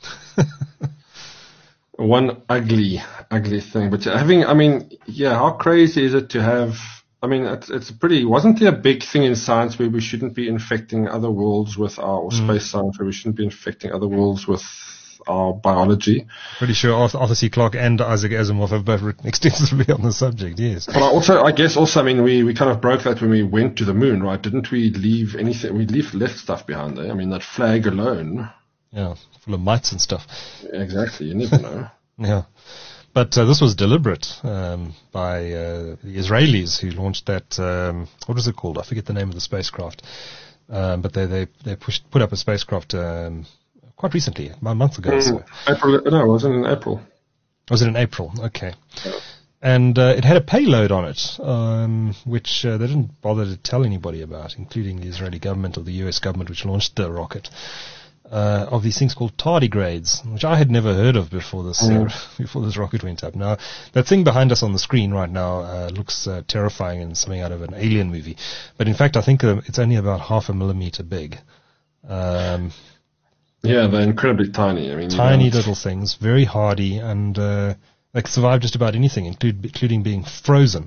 One ugly, ugly thing. But having, I mean, yeah, how crazy is it to have, I mean, it's, it's pretty, wasn't there a big thing in science where we shouldn't be infecting other worlds with our, or space science, where we shouldn't be infecting other worlds with our biology? Pretty sure Arthur, Arthur C. Clarke and Isaac Asimov have both written extensively on the subject, yes. But I also, I guess also, I mean, we, we kind of broke that when we went to the moon, right? Didn't we leave anything, we leave, left stuff behind there? I mean, that flag alone. Yeah, full of mites and stuff. Exactly, you never know. Yeah. But uh, this was deliberate um, by uh, the Israelis who launched that, um, what was it called? I forget the name of the spacecraft. Um, but they, they, they pushed, put up a spacecraft um, quite recently, about a month ago. or So. April, no, it wasn't in April. Was it in April? Okay. And uh, it had a payload on it, um, which uh, they didn't bother to tell anybody about, including the Israeli government or the U S government, which launched the rocket, uh, of these things called tardigrades, which I had never heard of before this uh, before this rocket went up. Now, that thing behind us on the screen right now uh, looks uh, terrifying and something out of an alien movie. But in fact, I think uh, it's only about half a millimeter big. Um, Yeah, they're incredibly tiny. I mean, you tiny don't- little things, very hardy, and uh, they can survive just about anything, include, including being frozen.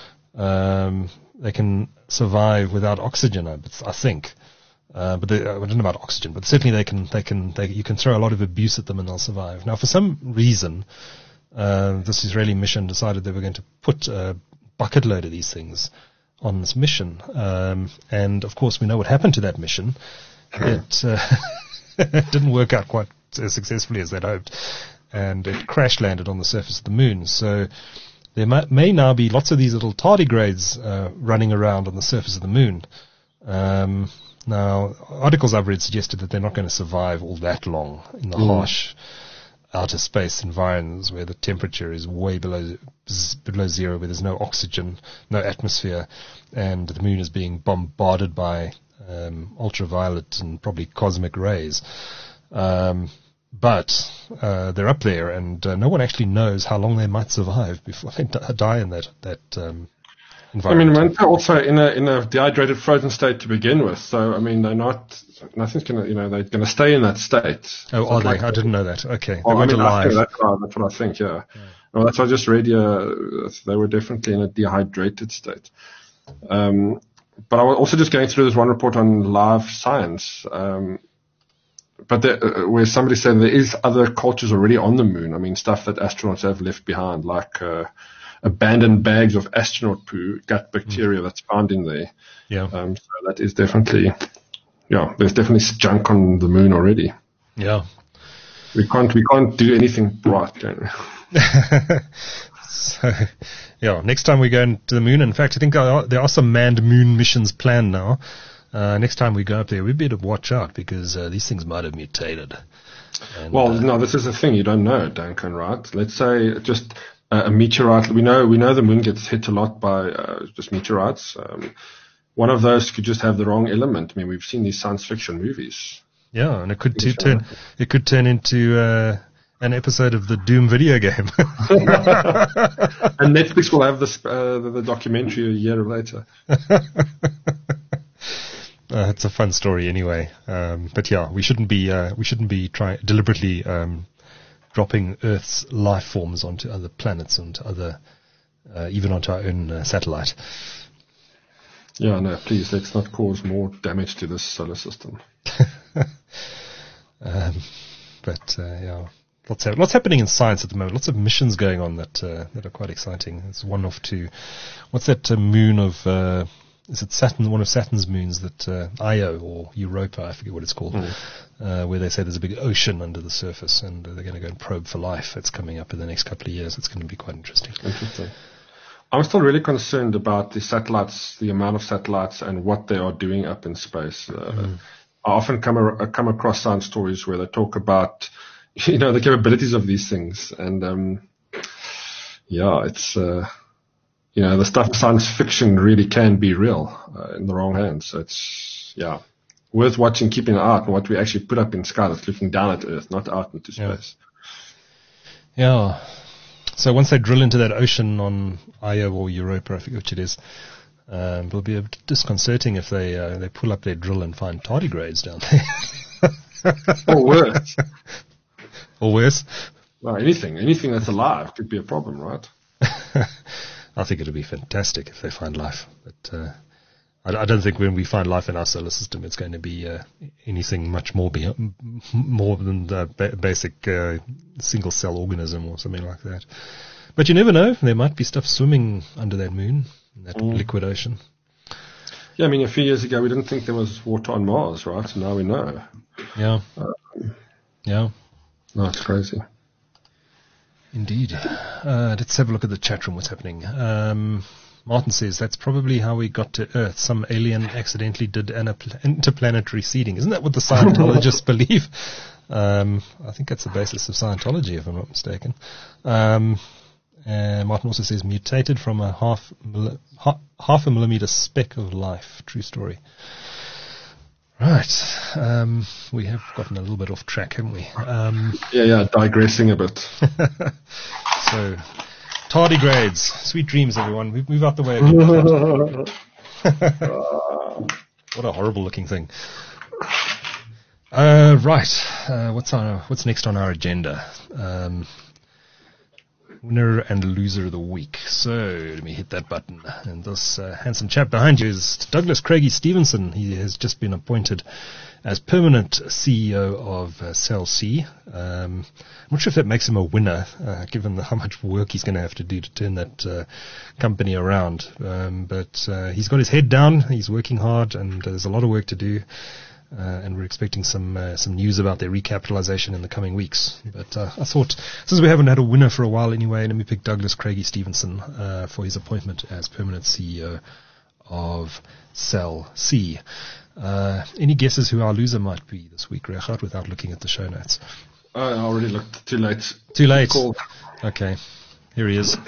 Um, they can survive without oxygen, I, I think. Uh, but they, I don't know about oxygen, but certainly they can. They can. They, you can throw a lot of abuse at them, and they'll survive. Now, for some reason, uh, this Israeli mission decided they were going to put a bucket load of these things on this mission, um, and of course, we know what happened to that mission. It uh, it didn't work out quite as successfully as they'd hoped, and it crash landed on the surface of the moon. So there may, may now be lots of these little tardigrades uh, running around on the surface of the moon. Um, now, articles I've read suggested that they're not going to survive all that long in the harsh outer space environments where the temperature is way below below zero, where there's no oxygen, no atmosphere, and the moon is being bombarded by um, ultraviolet and probably cosmic rays. Um, but uh, they're up there, and uh, no one actually knows how long they might survive before they d- die in that that um, I mean, they're also in a in a dehydrated, frozen state to begin with. So, I mean, they're not. Nothing's gonna, you know, they're gonna stay in that state. Oh, so are they? like, I didn't know that. Okay, well, they weren't I mean, I think alive. that's, right, that's what I think. Yeah. yeah. Well, that's what I just read. Yeah, they were definitely in a dehydrated state. Um, but I was also just going through this one report on Live Science. Um, but there, uh, where somebody said there is other cultures already on the moon. I mean, stuff that astronauts have left behind, like. Uh, abandoned bags of astronaut poo, gut bacteria mm. that's found in there. Yeah. Um, so that is definitely, yeah, there's definitely junk on the moon already. Yeah. We can't, we can't do anything right, can we? So, yeah, next time we go into the moon, in fact, I think there are, there are some manned moon missions planned now. Uh, next time we go up there, we better watch out because uh, these things might have mutated. And, well, uh, no, this is the thing. You don't know, Duncan, right? Let's say just uh, a meteorite. We know we know the moon gets hit a lot by uh, just meteorites. Um, one of those could just have the wrong element. I mean, we've seen these science fiction movies. Yeah, and it could t- turn it could turn into uh, an episode of the Doom video game. And Netflix will have this uh, the, the documentary a year later. Uh, it's a fun story anyway, um, but yeah, we shouldn't be uh, we shouldn't be trying deliberately um, dropping Earth's life forms onto other planets and other uh, even onto our own uh, satellite. Yeah, no, please let's not cause more damage to this solar system. um, but uh, yeah, lots ha- lots happening in science at the moment. Lots of missions going on that uh, that are quite exciting. There's one off to what's that uh, moon of. Uh, Is it Saturn, one of Saturn's moons that uh, Io or Europa, I forget what it's called, mm. uh, where they say there's a big ocean under the surface and uh, they're going to go and probe for life. It's coming up in the next couple of years. It's going to be quite interesting. Interesting. I'm still really concerned about the satellites, the amount of satellites and what they are doing up in space. Uh, mm. I often come, ar- come across science stories where they talk about, you know, the capabilities of these things. And, um, yeah, it's, uh, you know, the stuff of science fiction really can be real uh, in the wrong hands. So it's, yeah, worth watching, keeping an eye out on what we actually put up in the sky that's looking down at Earth, not out into space. Yeah. yeah. So once they drill into that ocean on Io or Europa, I forget which it is, um, it'll be a bit disconcerting if they uh, they pull up their drill and find tardigrades down there. Or worse. Or worse. Well, anything. Anything that's alive could be a problem, right? I think it would be fantastic if they find life, but uh, I, I don't think when we find life in our solar system, it's going to be uh, anything much more be, more than the ba- basic uh, single cell organism or something like that. But you never know; there might be stuff swimming under that moon, in that mm. liquid ocean. Yeah, I mean, a few years ago we didn't think there was water on Mars, right? So now we know. Yeah. Um, yeah. No, it's crazy. Indeed. Uh, let's have a look at the chat room, what's happening. Um, Martin says, that's probably how we got to Earth. Some alien accidentally did an interplanetary seeding. Isn't that what the Scientologists believe? Um, I think that's the basis of Scientology, if I'm not mistaken. Um, and Martin also says, mutated from a half, milli- ha- half a millimeter speck of life. True story. Right. Um, we have gotten a little bit off track, haven't we? Um, yeah, yeah, digressing a bit. So, tardigrades. Sweet dreams, everyone. We move out the way again. What a horrible looking thing. Uh, right. Uh, what's our, what's next on our agenda? Um, winner and loser of the week. So, let me hit that button. And this uh, handsome chap behind you is Douglas Craigie Stevenson. He has just been appointed as permanent C E O of uh, Cell C. Um, I'm not sure if that makes him a winner, uh, given the, how much work he's going to have to do to turn that uh, company around. Um, but uh, he's got his head down. He's working hard, and uh, there's a lot of work to do. Uh, and we're expecting some uh, some news about their recapitalization in the coming weeks. But uh, I thought, since we haven't had a winner for a while anyway, let me pick Douglas Craigie Stevenson uh, for his appointment as permanent C E O of Cell C. Uh, any guesses who our loser might be this week, Regardt, without looking at the show notes? Oh, I already looked. Too late. Too late. Called. Okay. Here he is.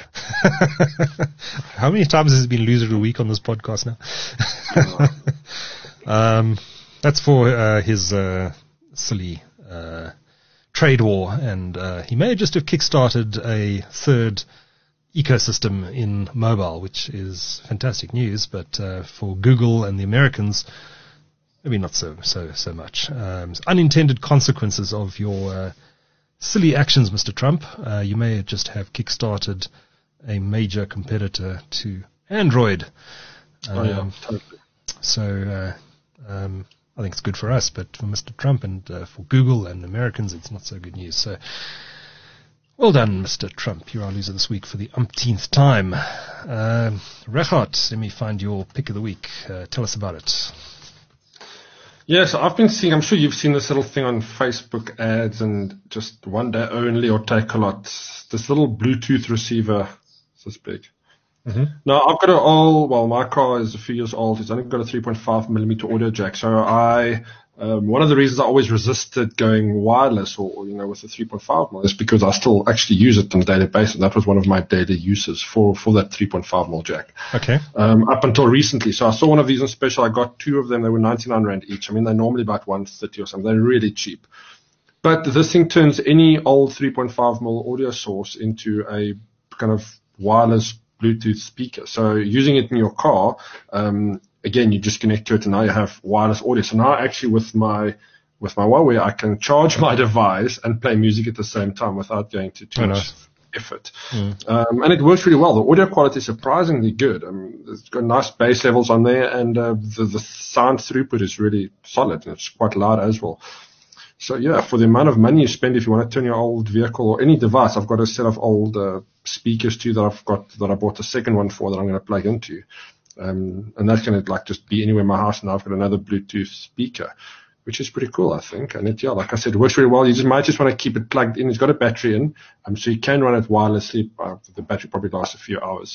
How many times has he been loser of the week on this podcast now? um, that's for uh, his uh, silly uh, trade war, and uh, he may just have kickstarted a third ecosystem in mobile, which is fantastic news. But uh, for Google and the Americans, maybe not so so so much. Um, unintended consequences of your uh, silly actions, Mister Trump. Uh, you may just have kickstarted a major competitor to Android. Um, oh, yeah, totally. So uh, um, I think it's good for us, but for Mister Trump and uh, for Google and Americans, it's not so good news. So well done, Mister Trump. You're our loser this week for the umpteenth time. Uh, Regardt, let me find your pick of the week. Uh, tell us about it. Yes, I've been seeing, I'm sure you've seen this little thing on Facebook ads and just one day only or take a lot. This little Bluetooth receiver, this big. Mm-hmm. Now, I've got an old, well, my car is a few years old. It's only got a three point five millimeter audio jack. So I, um, one of the reasons I always resisted going wireless or, or you know, with the three point five mil is because I still actually use it on a daily basis. That was one of my daily uses for, for that three point five mil jack. Okay. Um, up until recently. So I saw one of these on special. I got two of them. They were ninety-nine rand each. I mean, they're normally about one thirty or something. They're really cheap. But this thing turns any old three point five mil audio source into a kind of wireless Bluetooth speaker. So using it in your car, um, again, you just connect to it and now you have wireless audio. So now actually with my, with my Huawei, I can charge my device and play music at the same time without going to too oh, much nice. effort. Mm. Um, and it works really well. The audio quality is surprisingly good. I mean, it's got nice bass levels on there and, uh, the, the sound throughput is really solid and it's quite loud as well. So yeah, for the amount of money you spend, if you want to turn your old vehicle or any device, I've got a set of old uh, speakers too that I've got, that I bought a second one for that I'm going to plug into. Um, and that's going to like just be anywhere in my house. Now I've got another Bluetooth speaker, which is pretty cool, I think. And it, yeah, like I said, it works really well. You just might just want to keep it plugged in. It's got a battery in, um, so you can run it wirelessly. Uh, the battery probably lasts a few hours,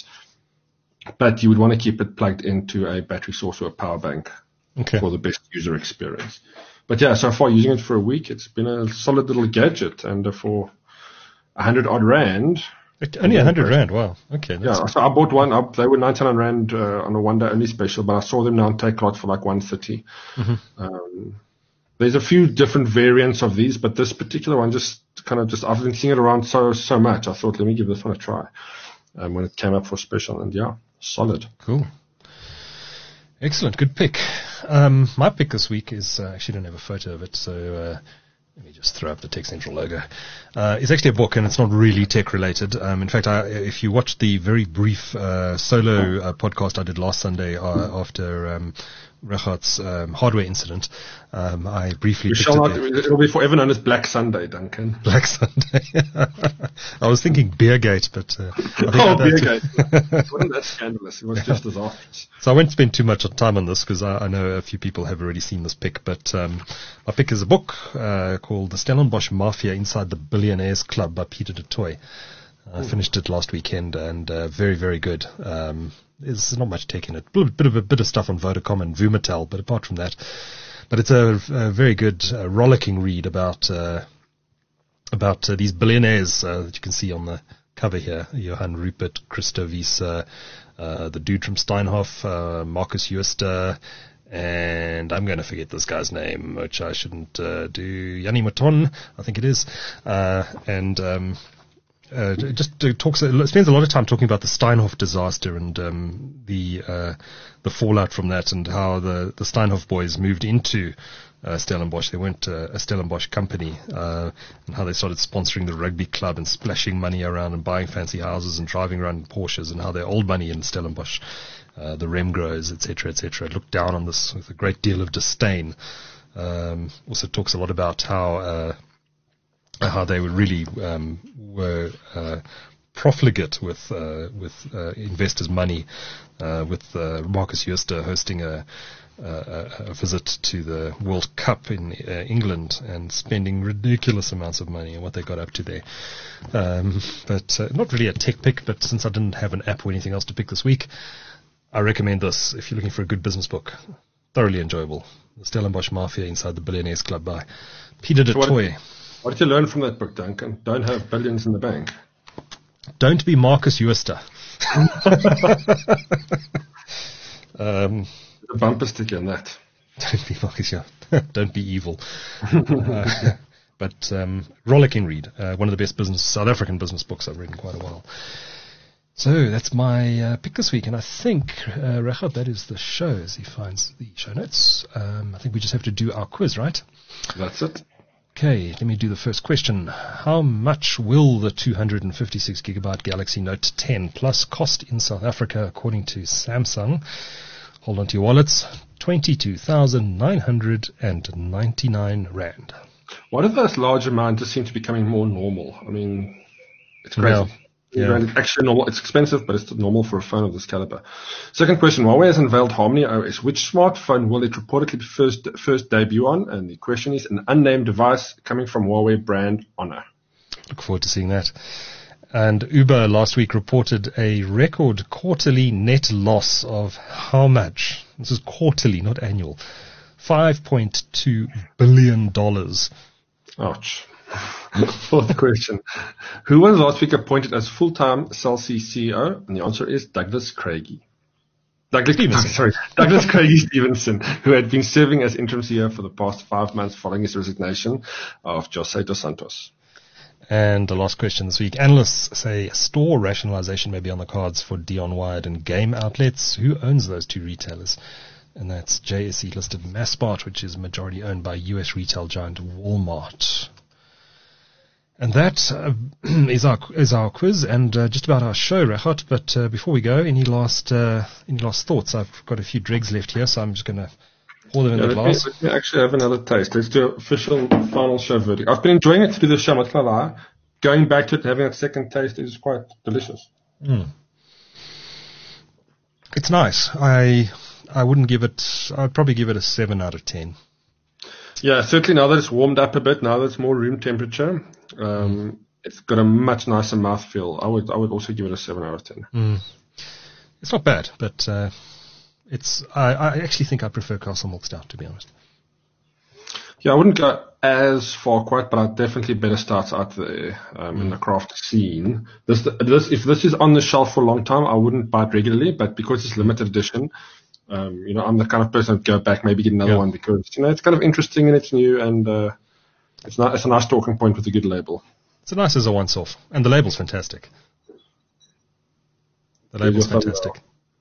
but you would want to keep it plugged into a battery source or a power bank okay. for the best user experience. But yeah, so far using it for a week, it's been a solid little gadget, and uh, for a hundred odd rand. It, only a hundred rand, wow. Okay. Yeah, so I bought one up. They were ninety-nine rand uh, on a one day only special, but I saw them now on Takealot for like one thirty. Mm-hmm. Um, there's a few different variants of these, but this particular one just kind of just, I've been seeing it around so, so much. I thought, let me give this one a try. Um, when it came up for special, and yeah, solid. Cool. Excellent. Good pick. Um, my pick this week is, uh, actually don't have a photo of it, so, uh, let me just throw up the Tech Central logo. Uh, it's actually a book, and it's not really tech related. Um, in fact, I, if you watch the very brief uh, solo uh, podcast I did last Sunday uh, after um, Regardt's um, hardware incident, um, I briefly. You picked shall it not. there. It'll be forever known as Black Sunday, Duncan. Black Sunday. I was thinking Beergate, but uh, I think oh, I Beergate. It wasn't that scandalous. It was just disastrous. So I won't spend too much time on this because I, I know a few people have already seen this pick. But um, my pick is a book uh, called The Stellenbosch Mafia Inside the Billionaires Club by Peter du Toit. I uh, finished it last weekend, and uh, very, very good. Um, there's not much tech in it. A bit of a bit of stuff on Vodacom and Vumatel, but apart from that, but it's a, a very good, uh, rollicking read about uh, about uh, these billionaires uh, that you can see on the cover here: Johann Rupert, Christo Wiese, uh, uh, the dude from Steinhoff, uh, Marcus Jooste, and I'm going to forget this guy's name, which I shouldn't uh, do. Yanni Mouton, I think it is, uh, and. Um, Uh, just uh, talks, uh, spends a lot of time talking about the Steinhoff disaster and um, the uh, the fallout from that, and how the, the Steinhoff boys moved into uh, Stellenbosch. They weren't uh, a Stellenbosch company, uh, and how they started sponsoring the rugby club and splashing money around and buying fancy houses and driving around in Porsches, and how their old money in Stellenbosch, uh, the Remgros, et cetera, et cetera, looked down on this with a great deal of disdain. Um, also talks a lot about how uh, how they were really um, were uh, profligate with uh, with uh, investors' money, uh, with uh, Marcus Jooste hosting a, a, a visit to the World Cup in uh, England and spending ridiculous amounts of money, and what they got up to there. Um, but uh, not really a tech pick, but since I didn't have an app or anything else to pick this week, I recommend this if you're looking for a good business book. Thoroughly enjoyable. The Stellenbosch Mafia Inside the Billionaires Club by Peter du Toit. What did you learn from that book, Duncan? Don't have billions in the bank. Don't be Marcus Euster. um, a bumper sticker on that. Don't be Marcus Euster. Don't be evil. uh, but um, rollicking read. Uh, one of the best business South African business books I've read in quite a while. So that's my uh, pick this week, and I think, uh, Rechad, that is the show as he finds the show notes. Um, I think we just have to do our quiz, right? That's it. Okay, let me do the first question. How much will the two hundred fifty-six gigabyte Galaxy Note ten Plus cost in South Africa, according to Samsung? Hold on to your wallets. twenty-two thousand nine hundred ninety-nine rand. Why do those large amounts just seem to be becoming more normal? I mean, it's crazy. No. Yeah. It's actually normal. It's expensive, but it's normal for a phone of this caliber. Second question: Huawei has unveiled Harmony O S. Which smartphone will it reportedly first first debut on? And the question is: an unnamed device coming from Huawei brand Honor. Look forward to seeing that. And Uber last week reported a record quarterly net loss of how much? This is quarterly, not annual. five point two billion dollars. Ouch. Fourth question. Who was last week appointed as full-time Cell-C C E O? And the answer is Douglas Craigie. Douglas, Stevenson. sorry, Douglas Craigie Stevenson, who had been serving as interim C E O for the past five months following his resignation of Jose Dos Santos. And the last question this week. Analysts say store rationalization may be on the cards for Dion Wired and game outlets. Who owns those two retailers? And that's J S E-listed Massmart, which is majority owned by U S retail giant Walmart. And that uh, is our is our quiz and uh, just about our show, Rechot. But uh, before we go, any last uh, any last thoughts? I've got a few dregs left here, so I'm just going to pour them in yeah, the let glass. Me, let me actually have another taste. Let's do an official final show verdict. I've been enjoying it through the show, not gonna lie. Going back to it, having a second taste is quite delicious. Mm. It's nice. I I wouldn't give it. I'd probably give it a seven out of ten. Yeah, certainly now that it's warmed up a bit, now that it's more room temperature, um, mm. it's got a much nicer mouthfeel. I would I would also give it a seven out of ten. Mm. It's not bad, but uh, it's. I, I actually think I prefer Castle Milk Stout, to be honest. Yeah, I wouldn't go as far quite, but I'd definitely better start out there um, mm. in the craft scene. This, this, if this is on the shelf for a long time, I wouldn't buy it regularly, but because it's limited edition, um, you know, I'm the kind of person that go back, maybe get another yeah. one because, you know, it's kind of interesting and it's new and uh, it's not, it's a nice talking point with a good label. It's nice as a once-off, and the label's fantastic. The label's fantastic.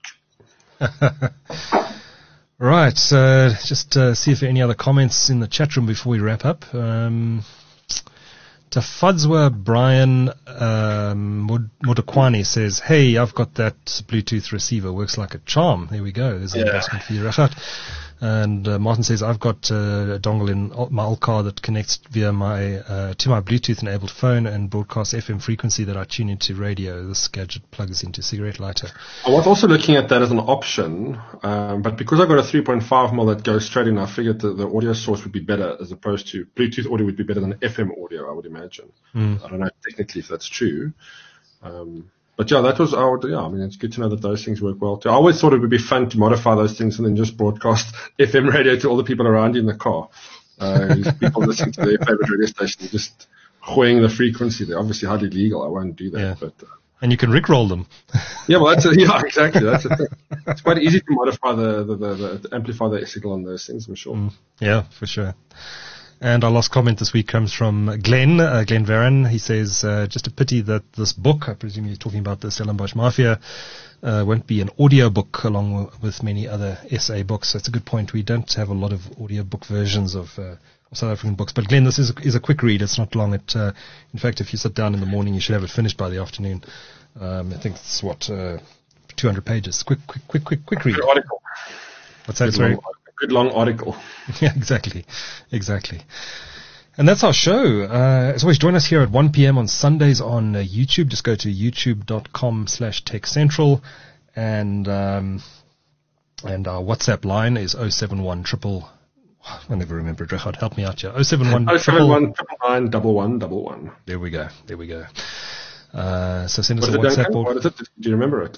Right, uh, just uh, see if there are any other comments in the chat room before we wrap up. Um, Tafudzwa Brian um, Modakwani says, hey, I've got that Bluetooth receiver, works like a charm. There we go, there's an yeah. investment for you, Rachat. And uh, Martin says, I've got uh, a dongle in my old car that connects via my uh, to my Bluetooth-enabled phone and broadcasts F M frequency that I tune into radio. This gadget plugs into cigarette lighter. I was also looking at that as an option, um, but because I got a three point five mil that goes straight in, I figured that the audio source would be better as opposed to Bluetooth audio would be better than F M audio, I would imagine. Mm. I don't know technically if that's true. Um, But yeah, that was our, yeah, I mean, it's good to know that those things work well too. I always thought it would be fun to modify those things and then just broadcast F M radio to all the people around you in the car. Uh, people listening to their favorite radio station, just hoying the frequency. They're obviously hardly legal. I won't do that. Yeah. But, uh, and you can rickroll them. Yeah, well, that's a, yeah, exactly. That's a thing. It's quite easy to modify the, the, the, the to amplify the signal on those things, I'm sure. Mm, yeah, for sure. And our last comment this week comes from Glenn, uh, Glenn Varan. He says, uh, just a pity that this book, I presume he's talking about the Stellenbosch Mafia, uh, won't be an audio book along w- with many other S A books. That's a good point. We don't have a lot of audio book versions of, uh, of South African books. But Glenn, this is a, is a quick read. It's not long. It, uh, in fact, if you sit down in the morning, you should have it finished by the afternoon. Um, I think it's what, uh, two hundred pages. Quick, quick, quick, quick, quick read. Good article. What's that, Good sorry? Long, good long article. Yeah, exactly. Exactly. And that's our show. Uh, as always, join us here at one p.m. on Sundays on uh, YouTube. Just go to youtube.com slash techcentral. And, um, and our WhatsApp line is oh seven one triple. I never remember it. Rechard, help me out here. oh seven one oh seven one nine nine one one one one. There we go. There we go. Uh, so send us what a WhatsApp. Or, what is it? Do you remember it?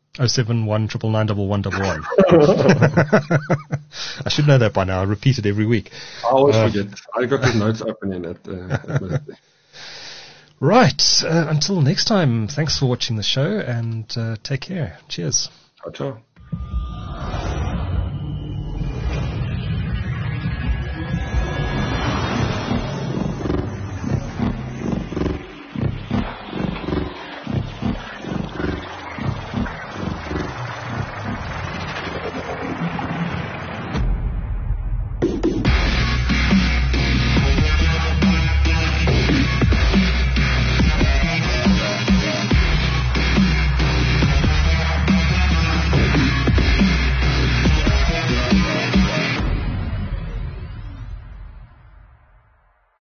oh seven one nine nine nine one one one. I should know that by now. I repeat it every week. I always Uh, forget. I got the notes opening at, uh, at my Right. Uh, until next time, thanks for watching the show and uh, take care. Cheers. Ciao, ciao.